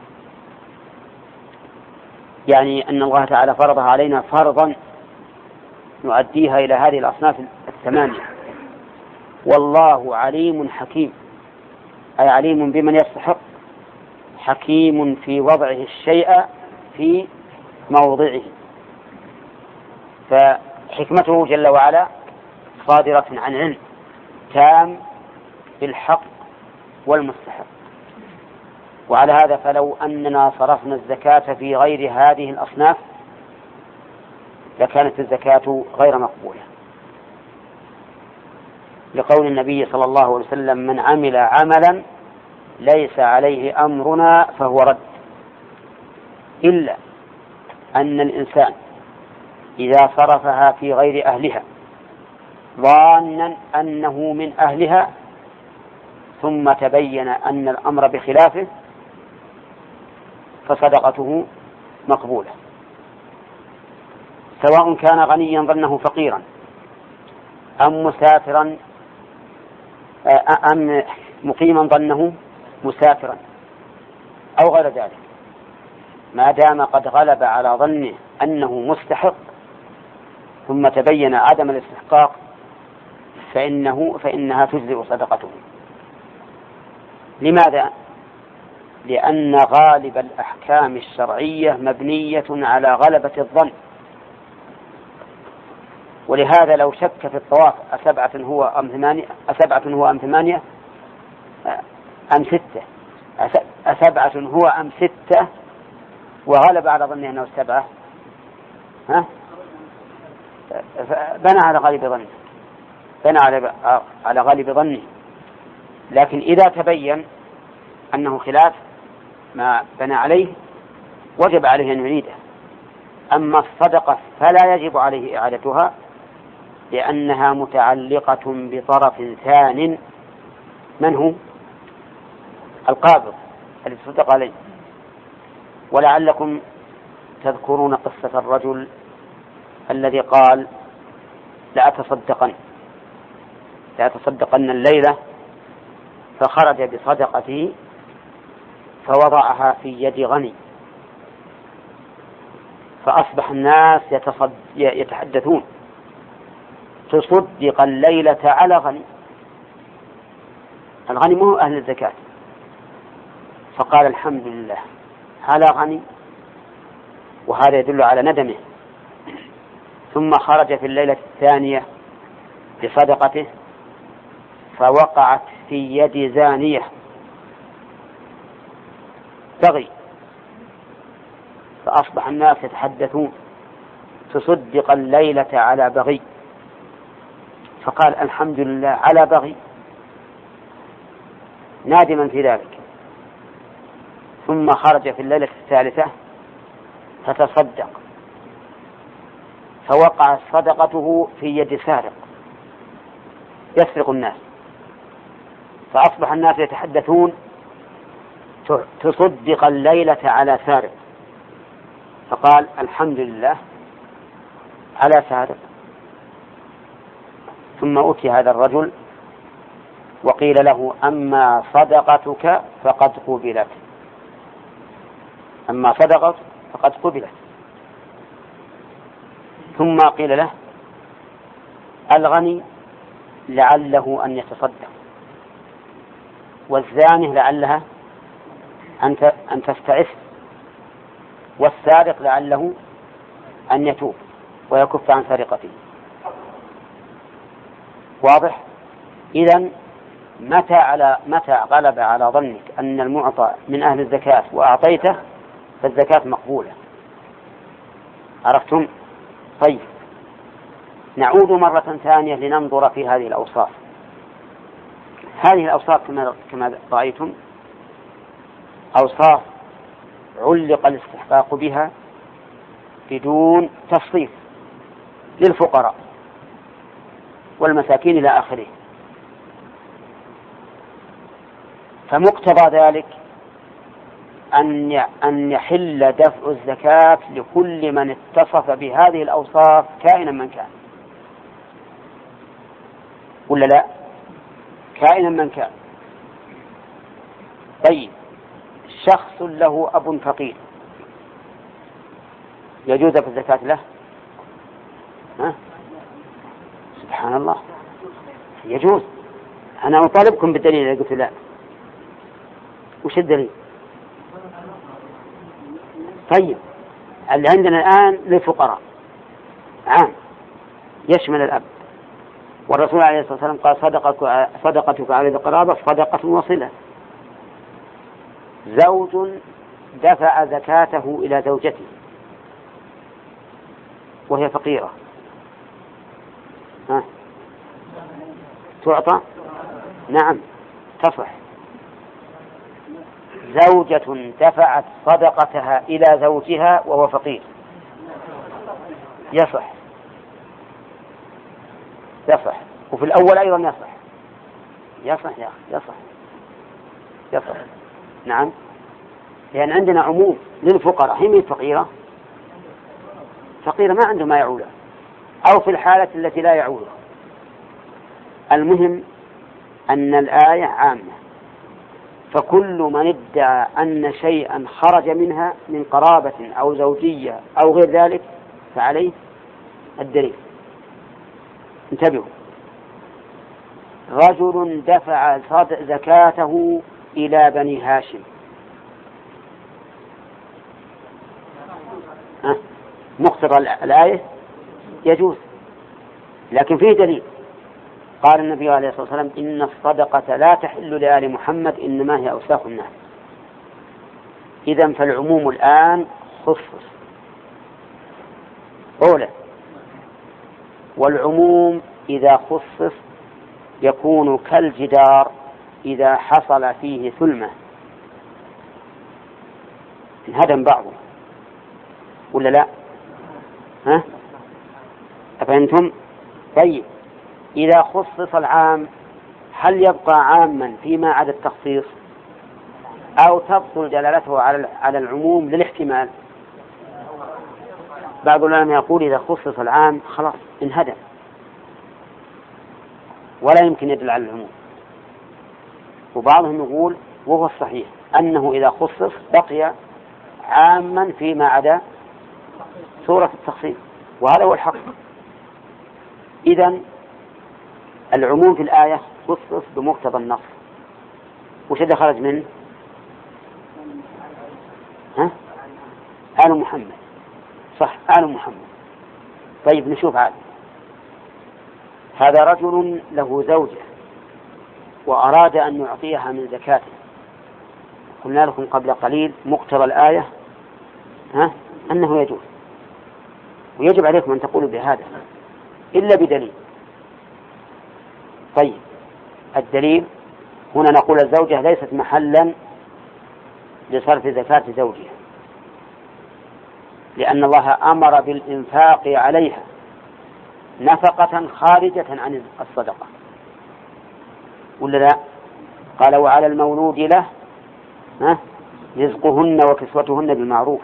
يعني أن الله تعالى فرضها علينا فرضا نؤديها إلى هذه الأصناف 8. والله عليم حكيم، أي عليم بمن يستحق، حكيم في وضعه الشيء في موضعه، فحكمته جل وعلا صادرة عن علم تام بالحق والمستحق. وعلى هذا فلو أننا صرفنا الزكاة في غير هذه الأصناف لكانت الزكاة غير مقبولة، لقول النبي صلى الله عليه وسلم من عمل عملا ليس عليه أمرنا فهو رد، إلا أن الإنسان إذا صرفها في غير أهلها ظانا أنه من أهلها ثم تبين أن الأمر بخلافه فصدقته مقبولة، سواء كان غنيا ظنه فقيرا أم مسافرا أم مقيما ظنه مسافرا أو غير ذلك، ما دام قد غلب على ظنه أنه مستحق ثم تبين عدم الاستحقاق فإنها تجزئ صدقته. لماذا؟ لأن غالب الأحكام الشرعية مبنية على غلبة الظن، ولهذا لو شك في الطواف أسبعة هو أم 8 أم 6، أسبعة هو أم 6 وغلب على ظنه أنه 7 بنى على غالب ظنه، بنى على غالب ظنه. لكن إذا تبين أنه خلاف ما بنى عليه وجب عليه أن يعيده. أما الصدقة فلا يجب عليه إعادتها لأنها متعلقة بطرف ثان من هو؟ القابض الذي تصدق عليه. ولعلكم تذكرون قصة الرجل الذي قال لأتصدقن الليلة، فخرج بصدقته فوضعها في يد غني، فأصبح الناس يتحدثون تصدق الليلة على غني. الغني مو أهل الزكاة، فقال الحمد لله على غني، وهذا يدل على ندمه. ثم خرج في الليلة الثانية بصدقته فوقعت في يد زانية بغي، فأصبح الناس يتحدثون تصدق الليلة على بغي، فقال الحمد لله على بغي نادما في ذلك. ثم خرج في الليلة الثالثة فتصدق فوقعت صدقته في يد سارق يسرق الناس، فأصبح الناس يتحدثون تصدق الليلة على سارق، فقال الحمد لله على سارق. ثم أتي هذا الرجل وقيل له أما صدقتك فقد قبلت، أما صدقت فقد قبلت. ثم قيل له الغني لعله أن يتصدق، والزانه لعلها أن تستعف، والسارق لعله أن يتوب ويكف عن سرقته. واضح؟ إذن متى غلب على ظنك أن المعطى من أهل الزكاة وأعطيته فالزكاة مقبولة. عرفتم؟ طيب، نعود مرة ثانية لننظر في هذه الأوصاف. هذه الأوصاف كما رأيتم أوصاف علق الاستحقاق بها بدون تفصيل للفقراء والمساكين إلى آخره، فمقتضى ذلك أن يحل دفع الزكاة لكل من اتصف بهذه الأوصاف كائنا من كان، ولا لا؟ كائنا من كان. طيب، شخص له أب فقير يجوز في الزكاة له؟ سبحان الله، يجوز. أنا أطالبكم بالدليل إذا قلت لا. وش الدليل؟ طيب، اللي عندنا الآن للفقراء عام يشمل الأب، والرسول عليه الصلاة والسلام قال صدقتك على ذي القرابة صدقة وصلة. زوج دفع زكاته إلى زوجته وهي فقيرة، تعطى؟ نعم تصح. زوجة دفعت صدقتها إلى زوجها وهو فقير يصح. وفي الأول أيضا يصح يا أخي، يصح. نعم، لأن عندنا عموم للفقراء. هي فقيرة ما عنده ما يعوله، أو في الحالة التي لا يعوله. المهم أن الآية عامة، فكل من ادعى أن شيئا خرج منها من قرابة أو زوجية أو غير ذلك فعليه الدليل. انتبهوا، رجل دفع زكاته إلى بني هاشم، مقتضى الآية يجوز، لكن فيه دليل. قال النبي عليه الصلاة والسلام إن الصدقة لا تحل لآل محمد إنما هي أوساخ الناس. إذن فالعموم الآن خصص أولا، والعموم إذا خصص يكون كالجدار إذا حصل فيه ثلمة انهدم بعضه، ولا لا؟ أفهمتم؟ طيب، إذا خصص العام هل يبقى عاما فيما عدا التخصيص، أو تبطل دلالته على العموم للاحتمال؟ بعض العلماء يقول إذا خصص العام خلاص انهدم ولا يمكن يدل على العموم، وبعضهم يقول وهو الصحيح أنه إذا خصص بقي عاما فيما عدا صورة التخصيص، وهذا هو الحق. إذن العموم في الآية خصص بمقتضى النص. وش اللي خرج منه؟ آل محمد، صح، آل محمد. طيب، نشوف عاد. هذا رجل له زوجة وأراد أن يعطيها من زكاته. قلنا لكم قبل قليل مقتضى الآية أنه يجوز، ويجب عليكم أن تقولوا بهذا إلا بدليل. طيب، الدليل هنا نقول الزوجة ليست محلا لصرف زكاة زوجها، لأن الله أمر بالإنفاق عليها نفقة خارجة عن الصدقة، ولا لا؟ قال وعلى المولود له رزقهن وكسوتهن بالمعروف.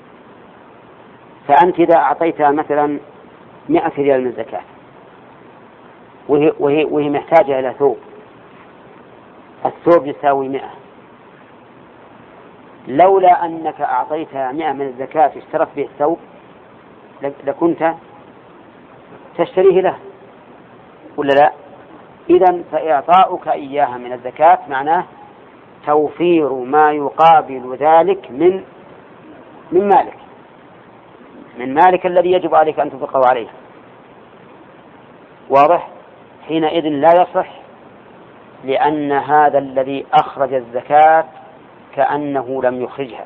فأنت إذا أعطيتها مثلا 100 ريال من زكاة وهي محتاجة إلى ثوب، الثوب يساوي 100، لولا أنك أعطيتها 100 من الزكاة اشترت به الثوب لكنت تشتريه له، ولا لا؟ إذن فإعطاؤك إياها من الزكاة معناه توفير ما يقابل ذلك من مالك الذي يجب عليك أن تنفقه عليه. واضح؟ حينئذ لا يصح، لأن هذا الذي أخرج الزكاة كأنه لم يخرجها،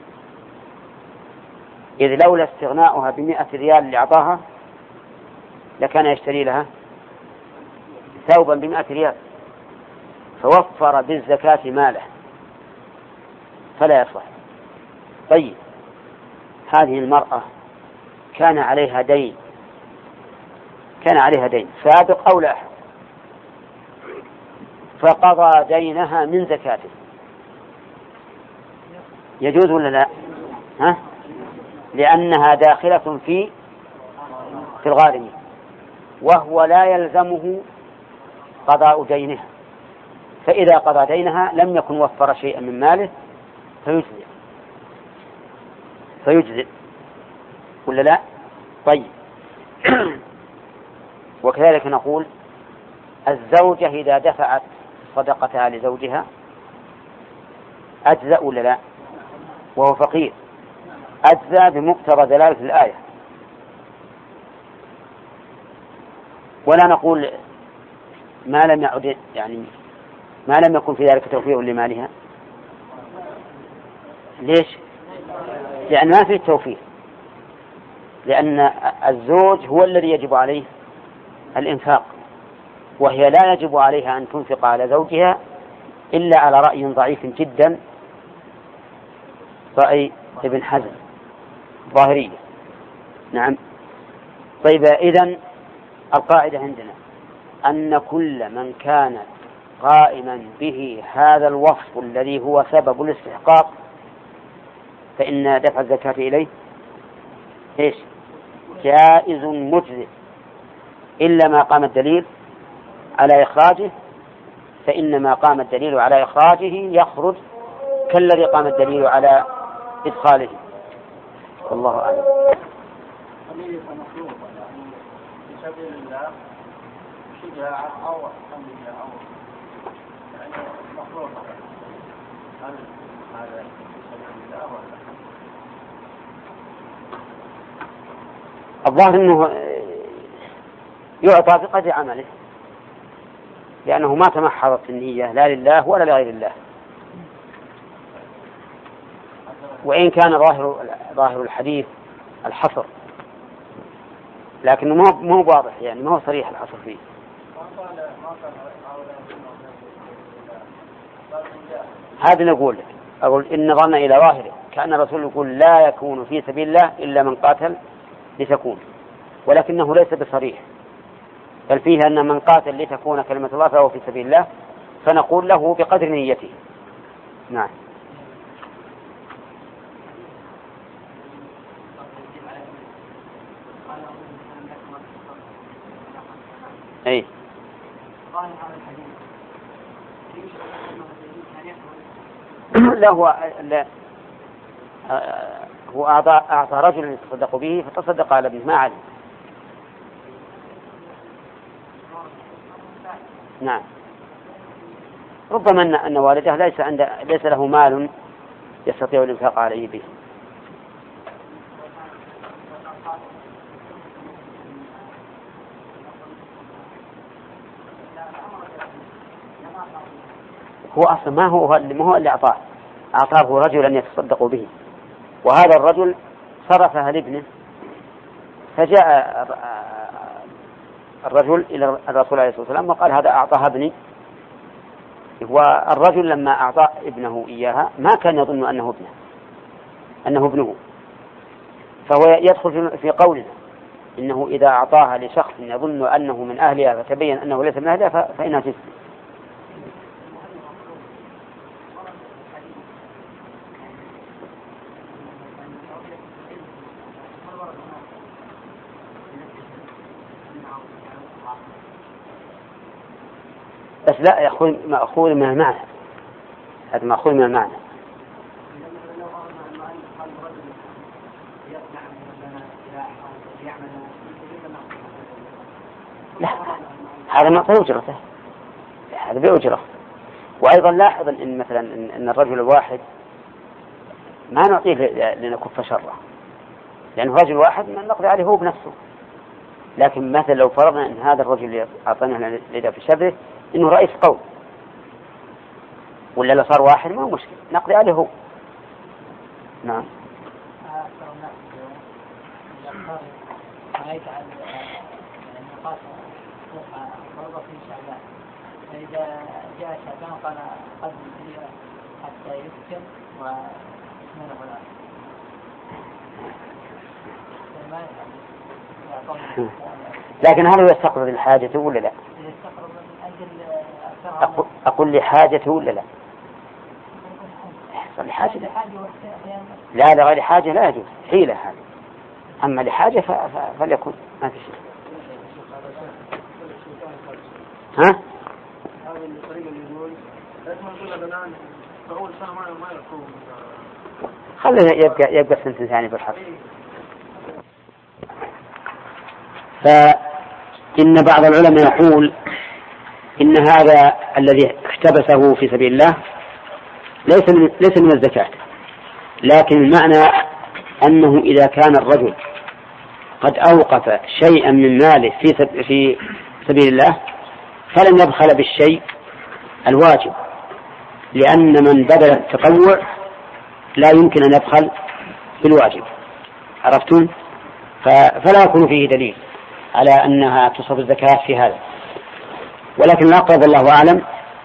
إذ لولا استغناؤها ب100 ريال اللي أعطاها لكان يشتري لها ثوبا ب100 ريال، فوفر بالزكاة ماله فلا يصح. طيب، هذه المرأة كان عليها دين سابق أو لاحق، فقضى دينها من زكاته، يجوز ولا لا؟ لأنها داخلة في الغارمين، وهو لا يلزمه قضاء دينها، فإذا قضى دينها لم يكن وفر شيئا من ماله فيجزئ ولا لا؟ طيب. وكذلك نقول الزوجة إذا دفعت صدقتها لزوجها أجزأ ولا لا؟ وهو فقير أجزأ بمقتضى دلالة الآية، ولا نقول ما لم يعد، يعني ما لم يكن في ذلك توفير لمالها. ليش؟ لأن ما فيه توفير، لأن الزوج هو الذي يجب عليه الإنفاق، وهي لا يجب عليها أن تنفق على زوجها إلا على رأي ضعيف جدا، رأي ابن حزم ظاهرية. نعم. طيب، إذن القاعدة عندنا أن كل من كان قائما به هذا الوصف الذي هو سبب الاستحقاق فإن دفع الزكاة إليه جائز مجزئ، إلا ما قام الدليل على إخراجه، فإن ما قام الدليل على إخراجه يخرج كالذي قام الدليل على إدخاله. والله أعلم. شجاعة أو حمية أو يعني مخلوقة، هل هذا سبيل الله ولا؟ الظاهر أنه يعطى بقدر عمله، لأنه ما تمحضت النية لا لله ولا لغير الله، وإن كان ظاهر الحديث الحصر، لكنه ما هو واضح، يعني ما هو صريح الحصر فيه. هذا نقول لك، أقول إن ظن إلى ظاهره كأن الرسول يقول لا يكون في سبيل الله إلا من قاتل لتكون، ولكنه ليس بصريح، بل فيه أن من قاتل لتكون كلمة الله فهو في سبيل الله، فنقول له بقدر نيته. نعم. أي لا، هو أعطى رجل يتصدق به فتصدق على ابنه ما عليه. نعم. ربما أن والده ليس له مال يستطيع الإنفاق عليه به. هو أصلا ما هو اللي أعطاه رجل أن يتصدق به، وهذا الرجل صرفها لابنه، فجاء الرجل إلى الرسول عليه الصلاة والسلام وقال هذا أعطاها ابني. والرجل لما أعطى ابنه إياها ما كان يظن أنه ابنه، فهو يدخل في قولنا إنه إذا أعطاها لشخص يظن أنه من أهلها فتبين أنه ليس من أهلها فإنها تسلم. بس لا، يأخذ مأخوذ من المعنى، هذا مأخوذ من المعنى. لا، هذا ما بأجرته، هذا بأجرة، وأيضا لاحظ إن مثلا إن الرجل الواحد ما نعطيه لنكف شره، لأنه رجل واحد ما نقضي عليه هو بنفسه. لكن مثلا لو فرضنا أن هذا الرجل اللي أعطيناه النداء في شره إنه رئيس قوم، ولا لو صار واحد ما هو مشكلة نقضي عليه هو. نعم. فإذا جاء شعبان قال قدم الدنيا حتى يسكن ومن هنا لكن هل هو يستقرض الحاجة ولا لا؟ أقول لحاجته ولا لا؟ لحاجة لا لغير حاجة لا يجوز حيلة هذه. أما لحاجة فليكن ما في شيء. ها؟ هذه الطريقة اللي يقول لازم نقول الآن أول سنة ما يكون خليه يبقى سنة ثانية بالحق. فإن بعض العلماء يقول إن هذا الذي احتبسه في سبيل الله ليس من الزكاة، لكن المعنى أنه إذا كان الرجل قد أوقف شيئا من ماله في سبيل الله فلم يبخل بالشيء الواجب، لأن من بدل التطوع لا يمكن أن يبخل بالواجب. عرفتم؟ فلا يكون فيه دليل على أنها تصرف الزكاة في هذا. ولكن الأقرب الله أعلم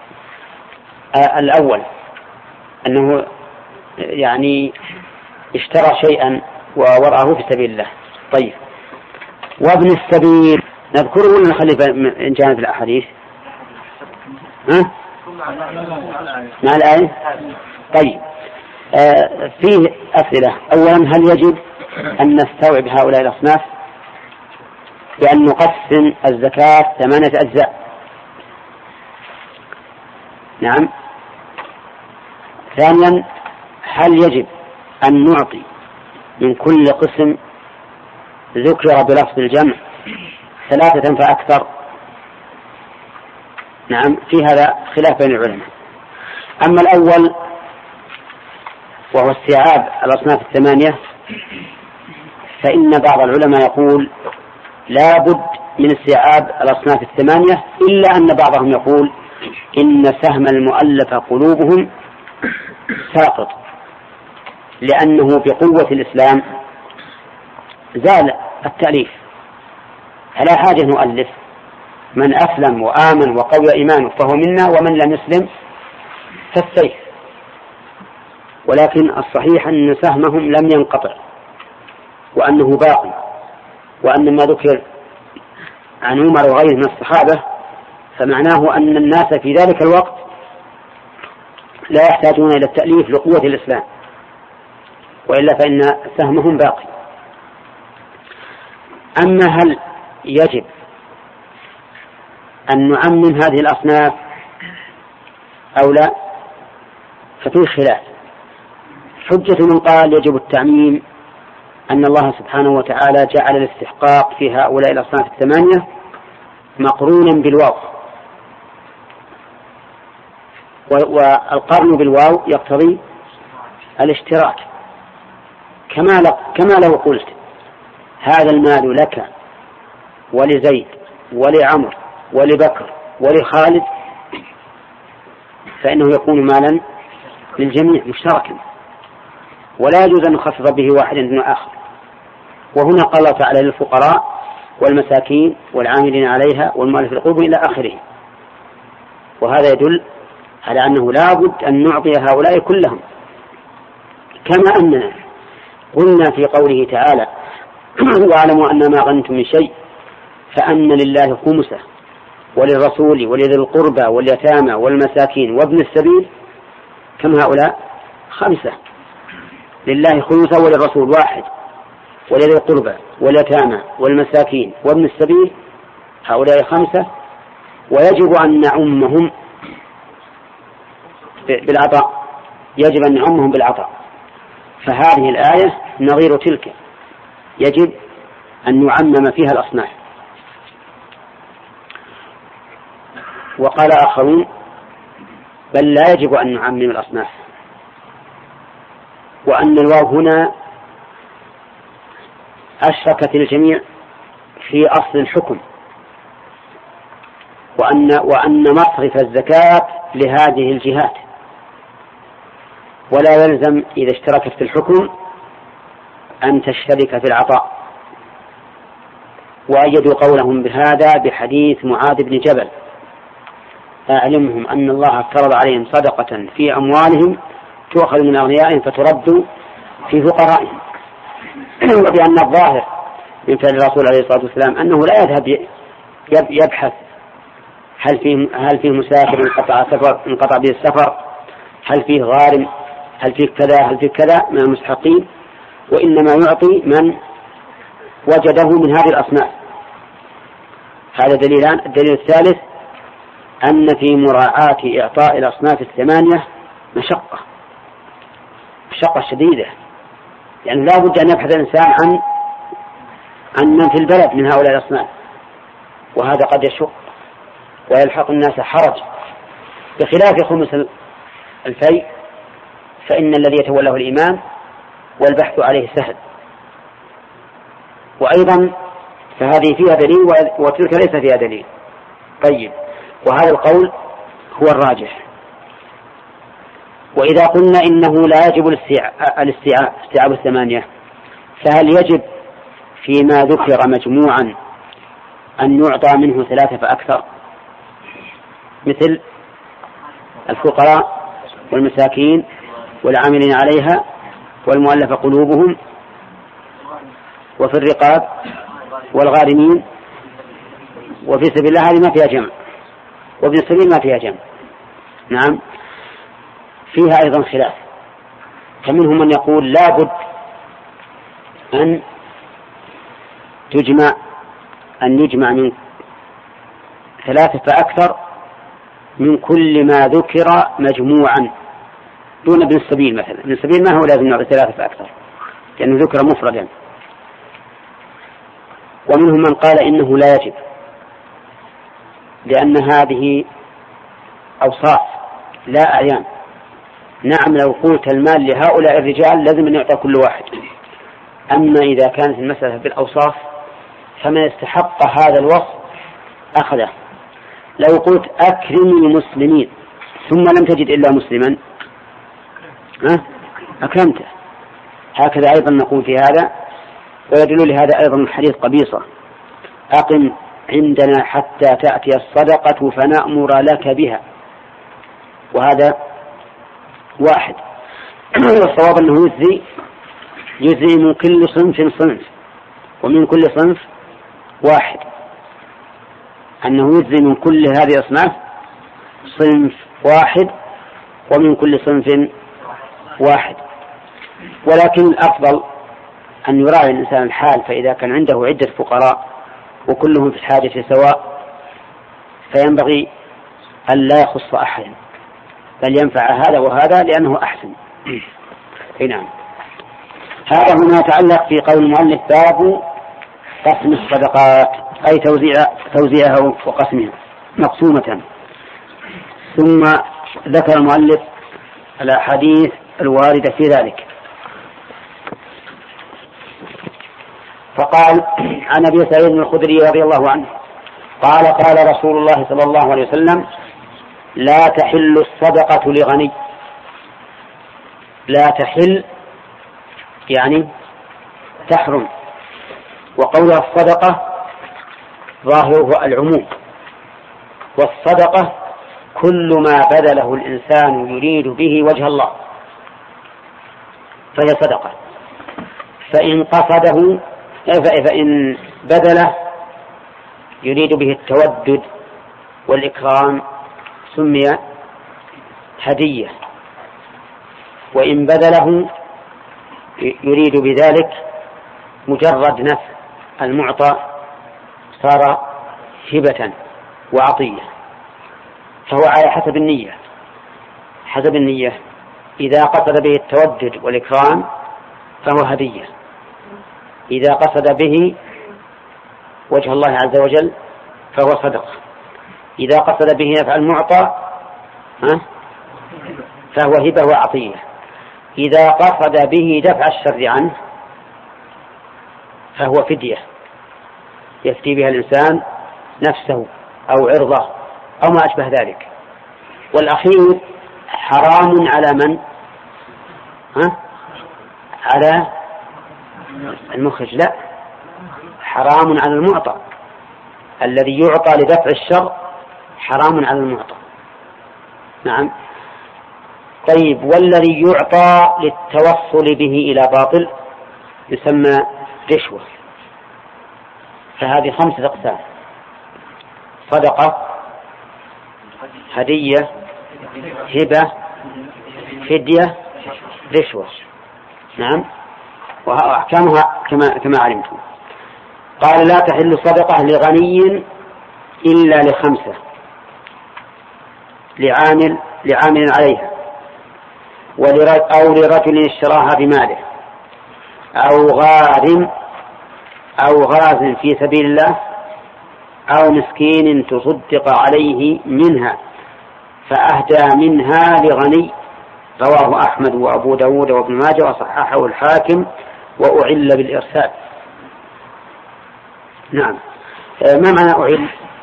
الأول أنه يعني اشترى شيئا وورعه في سبيل الله. طيب، وابن السبيل نذكره ولا نخليه إن كانت في الأحاديث؟ ها؟ مع الآية. طيب، فيه أسئلة. أولا، هل يجب أن نستوعب هؤلاء الأصناف بأن نقسم الزكاة 8 أجزاء؟ نعم. ثانيا، هل يجب أن نعطي من كل قسم ذكر بلفظ الجمع 3 فأكثر؟ نعم، في هذا خلاف بين العلماء. أما الأول وهو استيعاب الأصناف 8، فإن بعض العلماء يقول لا بد من استيعاب الأصناف 8، إلا أن بعضهم يقول إن سهم المؤلف قلوبهم ساقط، لأنه بقوة الإسلام زال التأليف، فلا حاجة نؤلف. من أسلم وآمن وقوي إيمانه فهو منا، ومن لم يسلم فالسيف. ولكن الصحيح أن سهمهم لم ينقطع، وأنه باقي، وأن ما ذكر عن عمر وغيره من الصحابة فمعناه أن الناس في ذلك الوقت لا يحتاجون إلى التأليف لقوة الإسلام، وإلا فإن سهمهم باقي. أما هل يجب أن نعمم هذه الأصناف أو لا، ففيه خلاف. حجة من قال يجب التعميم أن الله سبحانه وتعالى جعل الاستحقاق في هؤلاء الأصناف 8 مقرونا بالواو، والقرن بالواو يقتضي الاشتراك، كما لو قلت هذا المال لك ولزيد ولعمر ولبكر ولخالد، فإنه يكون مالا للجميع مشتركا، ولا يجوز أن نخفض به واحدا دون آخر. وهنا قال الله تعالى للفقراء والمساكين والعاملين عليها والمؤلفة قلوبهم إلى آخره. وهذا يدل على أنه لا بد أن نعطي هؤلاء كلهم، كما أننا قلنا في قوله تعالى واعلموا أن ما غنمتم من شيء فأن لله خمسه وللرسول ولذي القربى واليتامى والمساكين وابن السبيل، كم هؤلاء؟ 5. لله خمسه وللرسول 1 ولذي القربى واليتامى والمساكين وابن السبيل، هؤلاء 5، ويجب أن نعمهم بالعطاء، يجب أن نعمهم بالعطاء. فهذه الآية نظير تلك، يجب أن نعمم فيها الأصناف. وقال آخرون بل لا يجب أن نعمم الأصناف، وأن الواو هنا أشركت الجميع في أصل الحكم، وأن مصرف الزكاة لهذه الجهات، ولا يلزم إذا اشتركت في الحكم أن تشترك في العطاء. وأيدوا قولهم بهذا بحديث معاذ بن جبل: أعلمهم أن الله افترض عليهم صدقة في أموالهم تؤخذ من أغنيائهم فترد في فقرائهم. وبأن الظاهر من فعل الرسول عليه الصلاة والسلام أنه لا يذهب يبحث هل فيه مسافر انقطع به السفر، هل فيه غارم، هل فيه كذا، هل فيه كذا من المستحقين، وإنما يعطي من وجده من هذه الأصناف. هذا دليلان. الدليل الثالث أن في مراعاة إعطاء الأصناف الثمانية مشقة شديدة، يعني لا بد أن يبحث الإنسان عن من في البلد من هؤلاء الأصناف، وهذا قد يشق ويلحق الناس حرج، بخلاف خمس الفيء فإن الذي يتولاه الإمام والبحث عليه سهل. وأيضا فهذه فيها دليل وتلك ليس فيها دليل. طيب، وهذا القول هو الراجح. وإذا قلنا إنه لا يجب استيعاب الثمانية، فهل يجب فيما ذكر مجموعا أن يعطى منه 3 فأكثر، مثل الفقراء والمساكين والعاملين عليها والمؤلف قلوبهم وفي الرقاب والغارمين وفي سبيل الله؟ هذه ما فيها جمع، وابن السبيل ما فيها جمع. نعم، فيها أيضا خلاف، فمنهم من يقول لا بد أن يجمع من 3 فأكثر من كل ما ذكر مجموعا دون ابن السبيل. مثلا ابن السبيل ما هو لازم نعطي 3 فأكثر لأنه ذكر مفردا. ومنهم من قال إنه لا يجب، لأن هذه أوصاف لا أعيان. نعم، لو قلت المال لهؤلاء الرجال لازم أن يعطى كل واحد، أما إذا كانت المسألة بالأوصاف فمن استحق هذا الوصف أخذه. لو قلت أكرم المسلمين ثم لم تجد إلا مسلما أكرمته. هكذا أيضا نقول في هذا. ويدل لهذا أيضا الحديث قبيصة: أقم عندنا حتى تأتي الصدقة فنأمر لك بها. وهذا واحد. والصواب أنه يجزي من كل صنف ومن كل صنف واحد، أنه يجزي من كل هذه الأصناف صنف واحد ومن كل صنف واحد. ولكن الأفضل أن يراعي الإنسان الحال، فإذا كان عنده عدة فقراء وكلهم في الحاجة سواء فينبغي أن لا يخص أحدا، بل ينفع هذا وهذا لأنه أحسن. نعم، هذا هنا يتعلق في قول المؤلف: باب قسم الصدقات، أي توزيعها وقسمها مقسومة. ثم ذكر المؤلف الأحاديث الواردة في ذلك، فقال: عن أبي سعيد الخدري رضي الله عنه قال: قال رسول الله صلى الله عليه وسلم: لا تحل الصدقة لغني. لا تحل يعني تحرم، وقولها الصدقة ظاهره العموم، والصدقة كل ما بذله الإنسان يريد به وجه الله فهي صدقة. فإن بذله يريد به التودد والإكرام سمي هدية، وإن بذله يريد بذلك مجرد نفع المعطى صار هبة وعطية. فهو على حسب النية. إذا قصد به التودد والإكرام فهو هدية، إذا قصد به وجه الله عز وجل فهو صدقة، إذا قصد به نفع المعطى فهو هبة وعطية. إذا قصد به دفع الشر عنه فهو فدية يفتي بها الإنسان نفسه أو عرضه أو ما أشبه ذلك. والأخير حرام على من؟ على المخرج؟ لا، حرام على المعطى. الذي يعطى لدفع الشر حرام على المعطى. نعم. طيب، والذي يعطى للتوصل به إلى باطل يسمى رشوة. فهذه 5 أقسام: صدقة، هدية، هبة، فدية، رشوة. نعم. وأحكامها كما علمتم. قال: لا تحل صدقة لغني إلا ل5: لعامل عليها، أو لرجل اشتراها بماله، أو غاز في سبيل الله، أو مسكين تصدق عليه منها فأهدى منها لغني. رواه أحمد وأبو داود وابن ماجه وصححه الحاكم وأعل بالإرسال. نعم. ما معنى أعل؟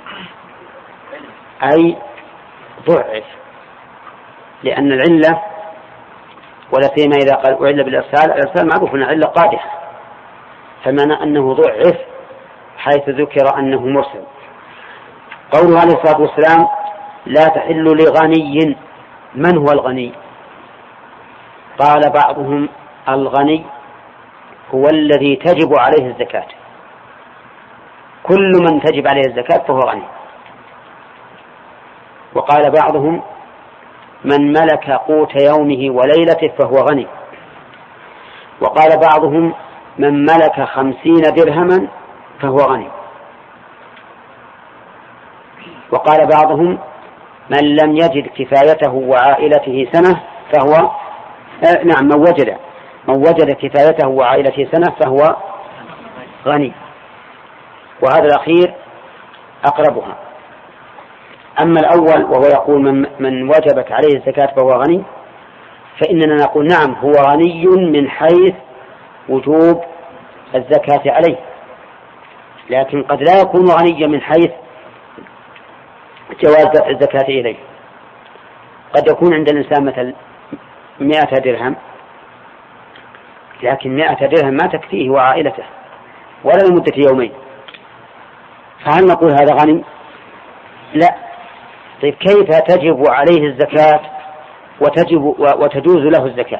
أي ضعف، لأن العلة ولا سيما إذا قال أعل بالإرسال، الإرسال معروف أن العلة قادحة، فمعنى أنه ضعف حيث ذكر أنه مرسل. قوله عليه الصلاة والسلام: لا تحل لغني. من هو الغني؟ قال بعضهم: الغني هو الذي تجب عليه الزكاة، كل من تجب عليه الزكاة فهو غني. وقال بعضهم: من ملك قوت يومه وليلته فهو غني. وقال بعضهم: من ملك 50 درهما فهو غني. وقال بعضهم: من لم يجد كفايته وعائلته سنة فهو من وجد كفايته وعائلته سنة فهو غني. وهذا الأخير أقربها. أما الأول وهو يقول من وجبت عليه الزكاة فهو غني، فإننا نقول نعم، هو غني من حيث وجوب الزكاة عليه، لكن قد لا يكون غنيا من حيث جواز دفع الزكاة إليه. قد يكون عند الإنسان مثل 100 درهم، لكن 100 درهم ما تكفيه وعائلته ولا لمدة يومين، فهل نقول هذا غني؟ لا. طيب، كيف تجب عليه الزكاة وتجوز له الزكاة؟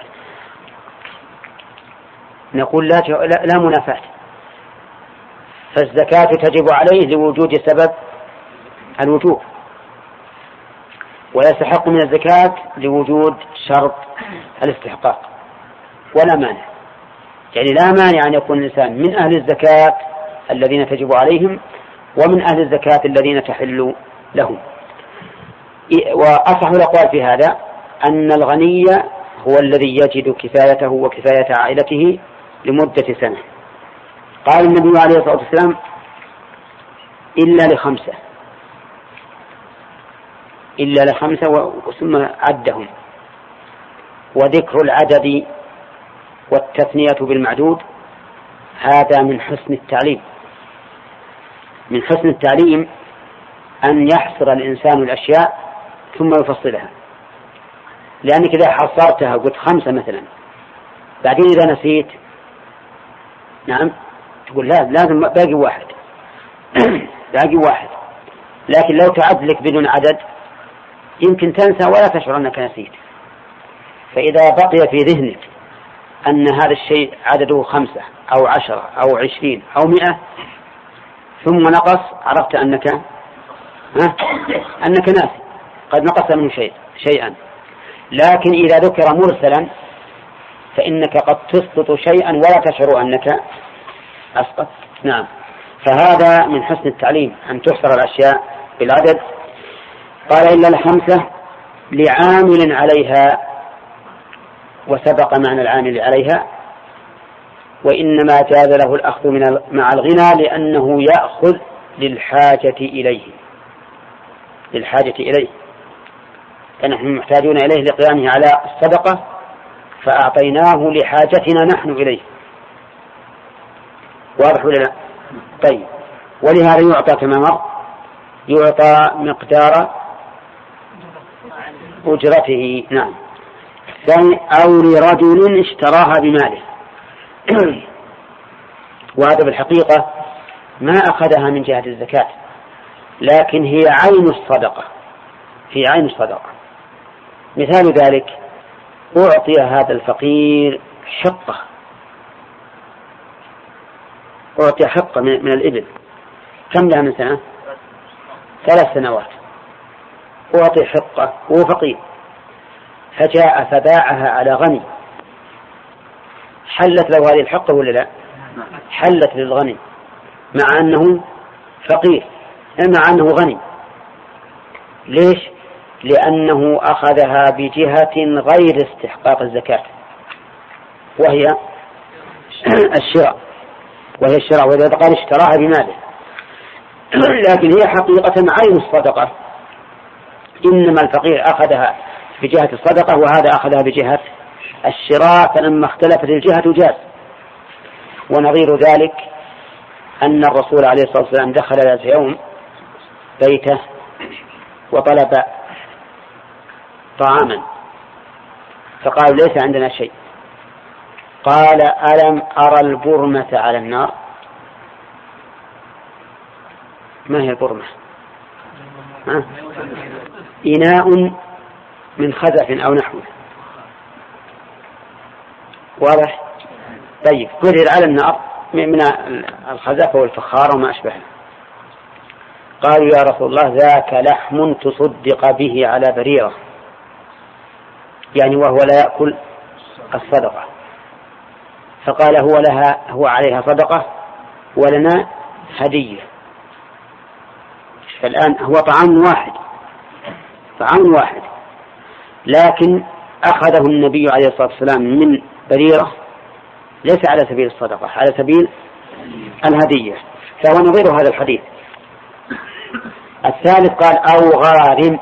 نقول لا منافاة. فالزكاة تجب عليه لوجود سبب الوجوب، ويستحق من الزكاة لوجود شرط الاستحقاق، ولا مانع. يعني لا مانع أن يكون الإنسان من أهل الزكاة الذين تجب عليهم ومن أهل الزكاة الذين تحل لهم. وأصح الأقوال في هذا أن الغني هو الذي يجد كفايته وكفاية عائلته لمدة سنة. قال النبي عليه الصلاة والسلام: إلا ل5 ثم عدهم. وذكر العدد والتثنية بالمعدود هذا من حسن التعليم. من حسن التعليم أن يحصر الإنسان الأشياء ثم يفصلها، لأنك إذا حصرتها قلت 5 مثلا، بعدين إذا نسيت نعم تقول لا، لازم باقي واحد باقي واحد. لكن لو تعد لك بدون عدد يمكن تنسى ولا تشعر أنك نسيت. فإذا بقي في ذهنك أن هذا الشيء عدده 5 أو 10 أو 20 أو 100 ثم نقص، عرفت أنك ناسي، قد نقص منه شيئا. لكن إذا ذكر مرسلا فإنك قد تسقط شيئا ولا تشعر أنك أسقط. نعم. فهذا من حسن التعليم أن تحصر الأشياء بالعدد. قال: إلا ل5 لعامل عليها، وسبق معنى العامل عليها. وإنما جاز له الأخذ مع الغنى لأنه يأخذ للحاجة إليه. فنحن محتاجون إليه لقيامه على الصدقة فأعطيناه لحاجتنا نحن إليه. واضح ولا لا؟ طيب، ولهذا يعطى كما مر، يعطى مقدار أجرته. نعم. الثاني أو لرجل اشتراها بماله. وهذا بالحقيقة ما أخذها من جهة الزكاة، لكن هي عين الصدقة، هي عين الصدقة. مثال ذلك أعطي هذا الفقير حقة، أعطي حقة من الإبل، كم لها من سنة؟ 3 سنوات. أعطي حقة وهو فقير، فجاء فباعها على غني، حلت له هذه الحقة ولا لا؟ حلت للغني مع أنه فقير، مع أنه غني. ليش؟ لأنه أخذها بجهة غير استحقاق الزكاة، وهي الشراء، وإذا قال اشتراها بماله، لكن هي حقيقة عين الصدقة، إنما الفقير أخذها بجهة الصدقة وهذا أخذها بجهة الشراء، فلما اختلفت الجهة جاز. ونظير ذلك أن الرسول عليه الصلاة والسلام دخل ذات يوم بيته وطلب طعاما، فقالوا ليس عندنا شيء. قال ألم أرى البرمة على النار؟ ما هي البرمة؟ إناء من خزف أو نحوه، واضح؟ طيب، قدر على النار من الخزف والفخار وما أشبهه. قالوا يا رسول الله ذاك لحم تصدق به على بريرة، يعني وهو لا يأكل الصدقة. فقال هو عليها صدقة ولنا هدية. فالآن هو طعام واحد، لكن أخذه النبي عليه الصلاة والسلام من بريرة ليس على سبيل الصدقة، على سبيل الهدية، فهو نظير هذا الحديث. الثالث قال أو غارم.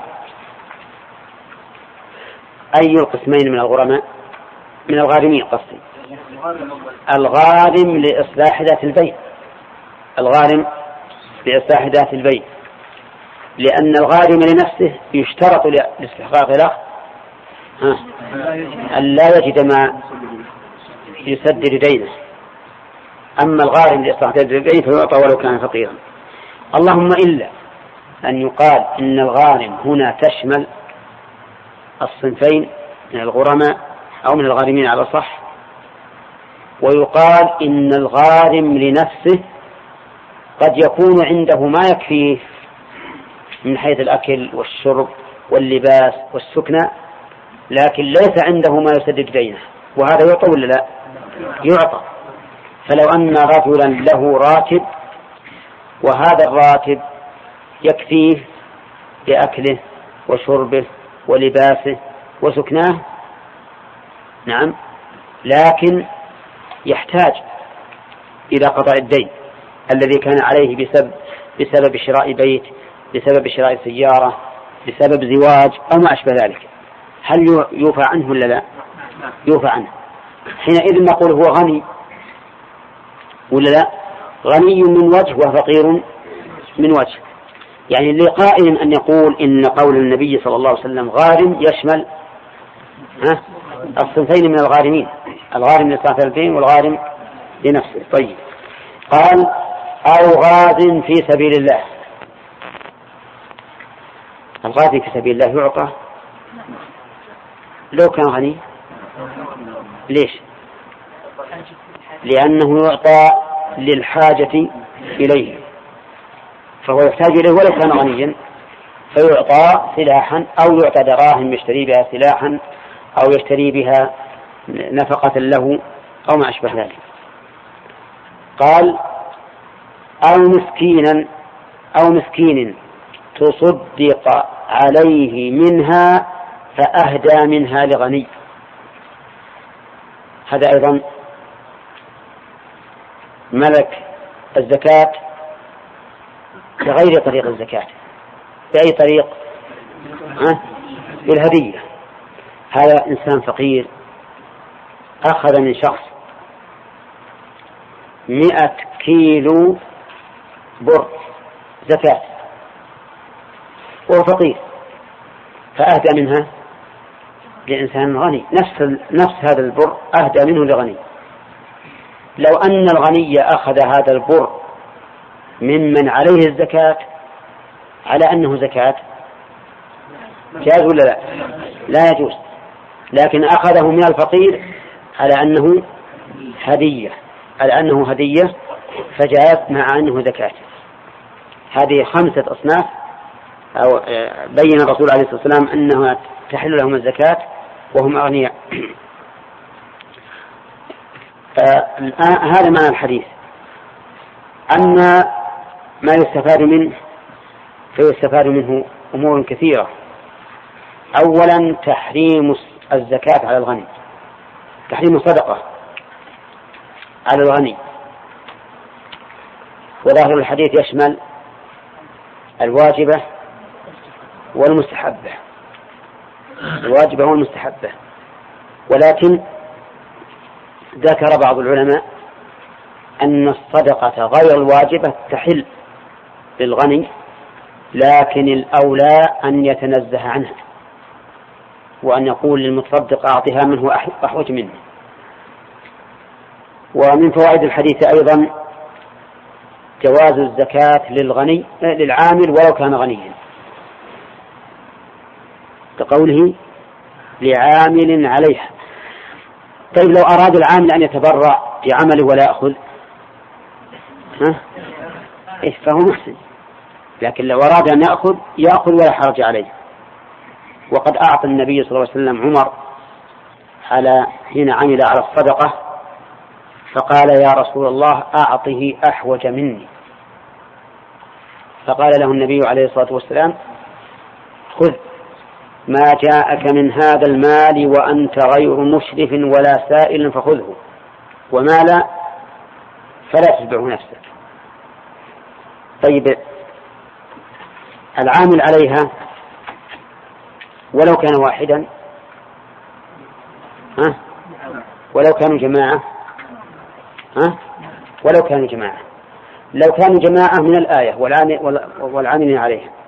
أي القسمين من الغرماء؟ من الغارمين قصدي. الغارم لإصلاح ذات البيت، الغارم لإصلاح ذات البيت، لأن الغارم لنفسه يشترط لاستحقاق له أن لا يجد ما يسدد دينه، أما الغارم لإصلاح ذات البيت فيعطى ولو كان فقيرا. اللهم إلا أن يقال إن الغارم هنا تشمل الصنفين من الغرماء أو من الغارمين على صح، ويقال إن الغارم لنفسه قد يكون عنده ما يكفيه من حيث الأكل والشرب واللباس والسكنى، لكن ليس عنده ما يسدد دينه، وهذا يعطى ولا لا؟ يعطى. فلو أن رجلا له راتب وهذا الراتب يكفيه لأكله وشربه ولباسه وسكناه، نعم، لكن يحتاج إلى قضاء الدين الذي كان عليه بسبب شراء بيت، بسبب شراء سيارة، بسبب زواج أو ما أشبه ذلك. هل يوفى عنه ولا لا؟ يوفى عنه. حينئذ نقول هو غني ولا لا؟ غني من وجه وفقير من وجه. يعني لقائل أن يقول إن قول النبي صلى الله عليه وسلم غارم يشمل الصنفين من الغارمين، الغارم لصاحب الدين والغارم لنفسه. طيب، قال أو غاز في سبيل الله. الغازي في سبيل الله يعطى لو كان غني. ليش؟ لأنه يعطى للحاجة إليه، فهو يحتاج إليه ولو كان غنيا، فيعطى سلاحا أو يعطى دراهم يشتري بها سلاحا أو يشتري بها نفقة له أو ما أشبه ذلك. قال أو مسكين تصدق عليه منها فأهدى منها لغني. هذا أيضا ملك الزكاة بغير طريق الزكاة. بأي طريق؟ بالهدية. هذا إنسان فقير أخذ من شخص 100 كيلو بر زكاة وهو فقير، فأهدى منها لإنسان غني، نفس هذا البر أهدى منه لغني. لو أن الغني أخذ هذا البر ممن عليه الزكاة على أنه زكاة جاز ولا لا؟ لا يجوز، لكن أخذه من الفقير على أنه هدية فجاز مع أنه زكاة. هذه 5 أصناف أو بين الرسول عليه الصلاة والسلام أنه تحل لهم الزكاة وهم أغنياء. هذا معنى الحديث. أما ما يستفاد منه فيستفاد منه أمور كثيرة. أولا تحريم الزكاة على الغني، تحريم الصدقة على الغني، وظاهر الحديث يشمل الواجبة والمستحبة، ولكن ذكر بعض العلماء أن الصدقة غير الواجبة تحل للغني، لكن الأولى أن يتنزه عنها وأن يقول للمتصدق أعطها منه أحوج منه. ومن فوائد الحديث أيضا جواز الزكاة للعامل ولو كان غنيا، كقوله لعامل عليها. طيب لو أراد العامل أن يتبرع بعمله ولا يأخذ فهو محسن، لكن لو أراد أن يأخذ ولا حرج عليه. وقد أعطى النبي صلى الله عليه وسلم عمر حين عمل على الصدقة فقال يا رسول الله أعطه أحوج مني، فقال له النبي عليه الصلاة والسلام خذ ما جاءك من هذا المال وأنت غير مشرف ولا سائل فخذه، وما لا فلا تتبعه نفسك. طيب العامل عليها ولو كان واحدا ولو كانوا جماعة لو كانوا جماعة من الآية والعاملين عليها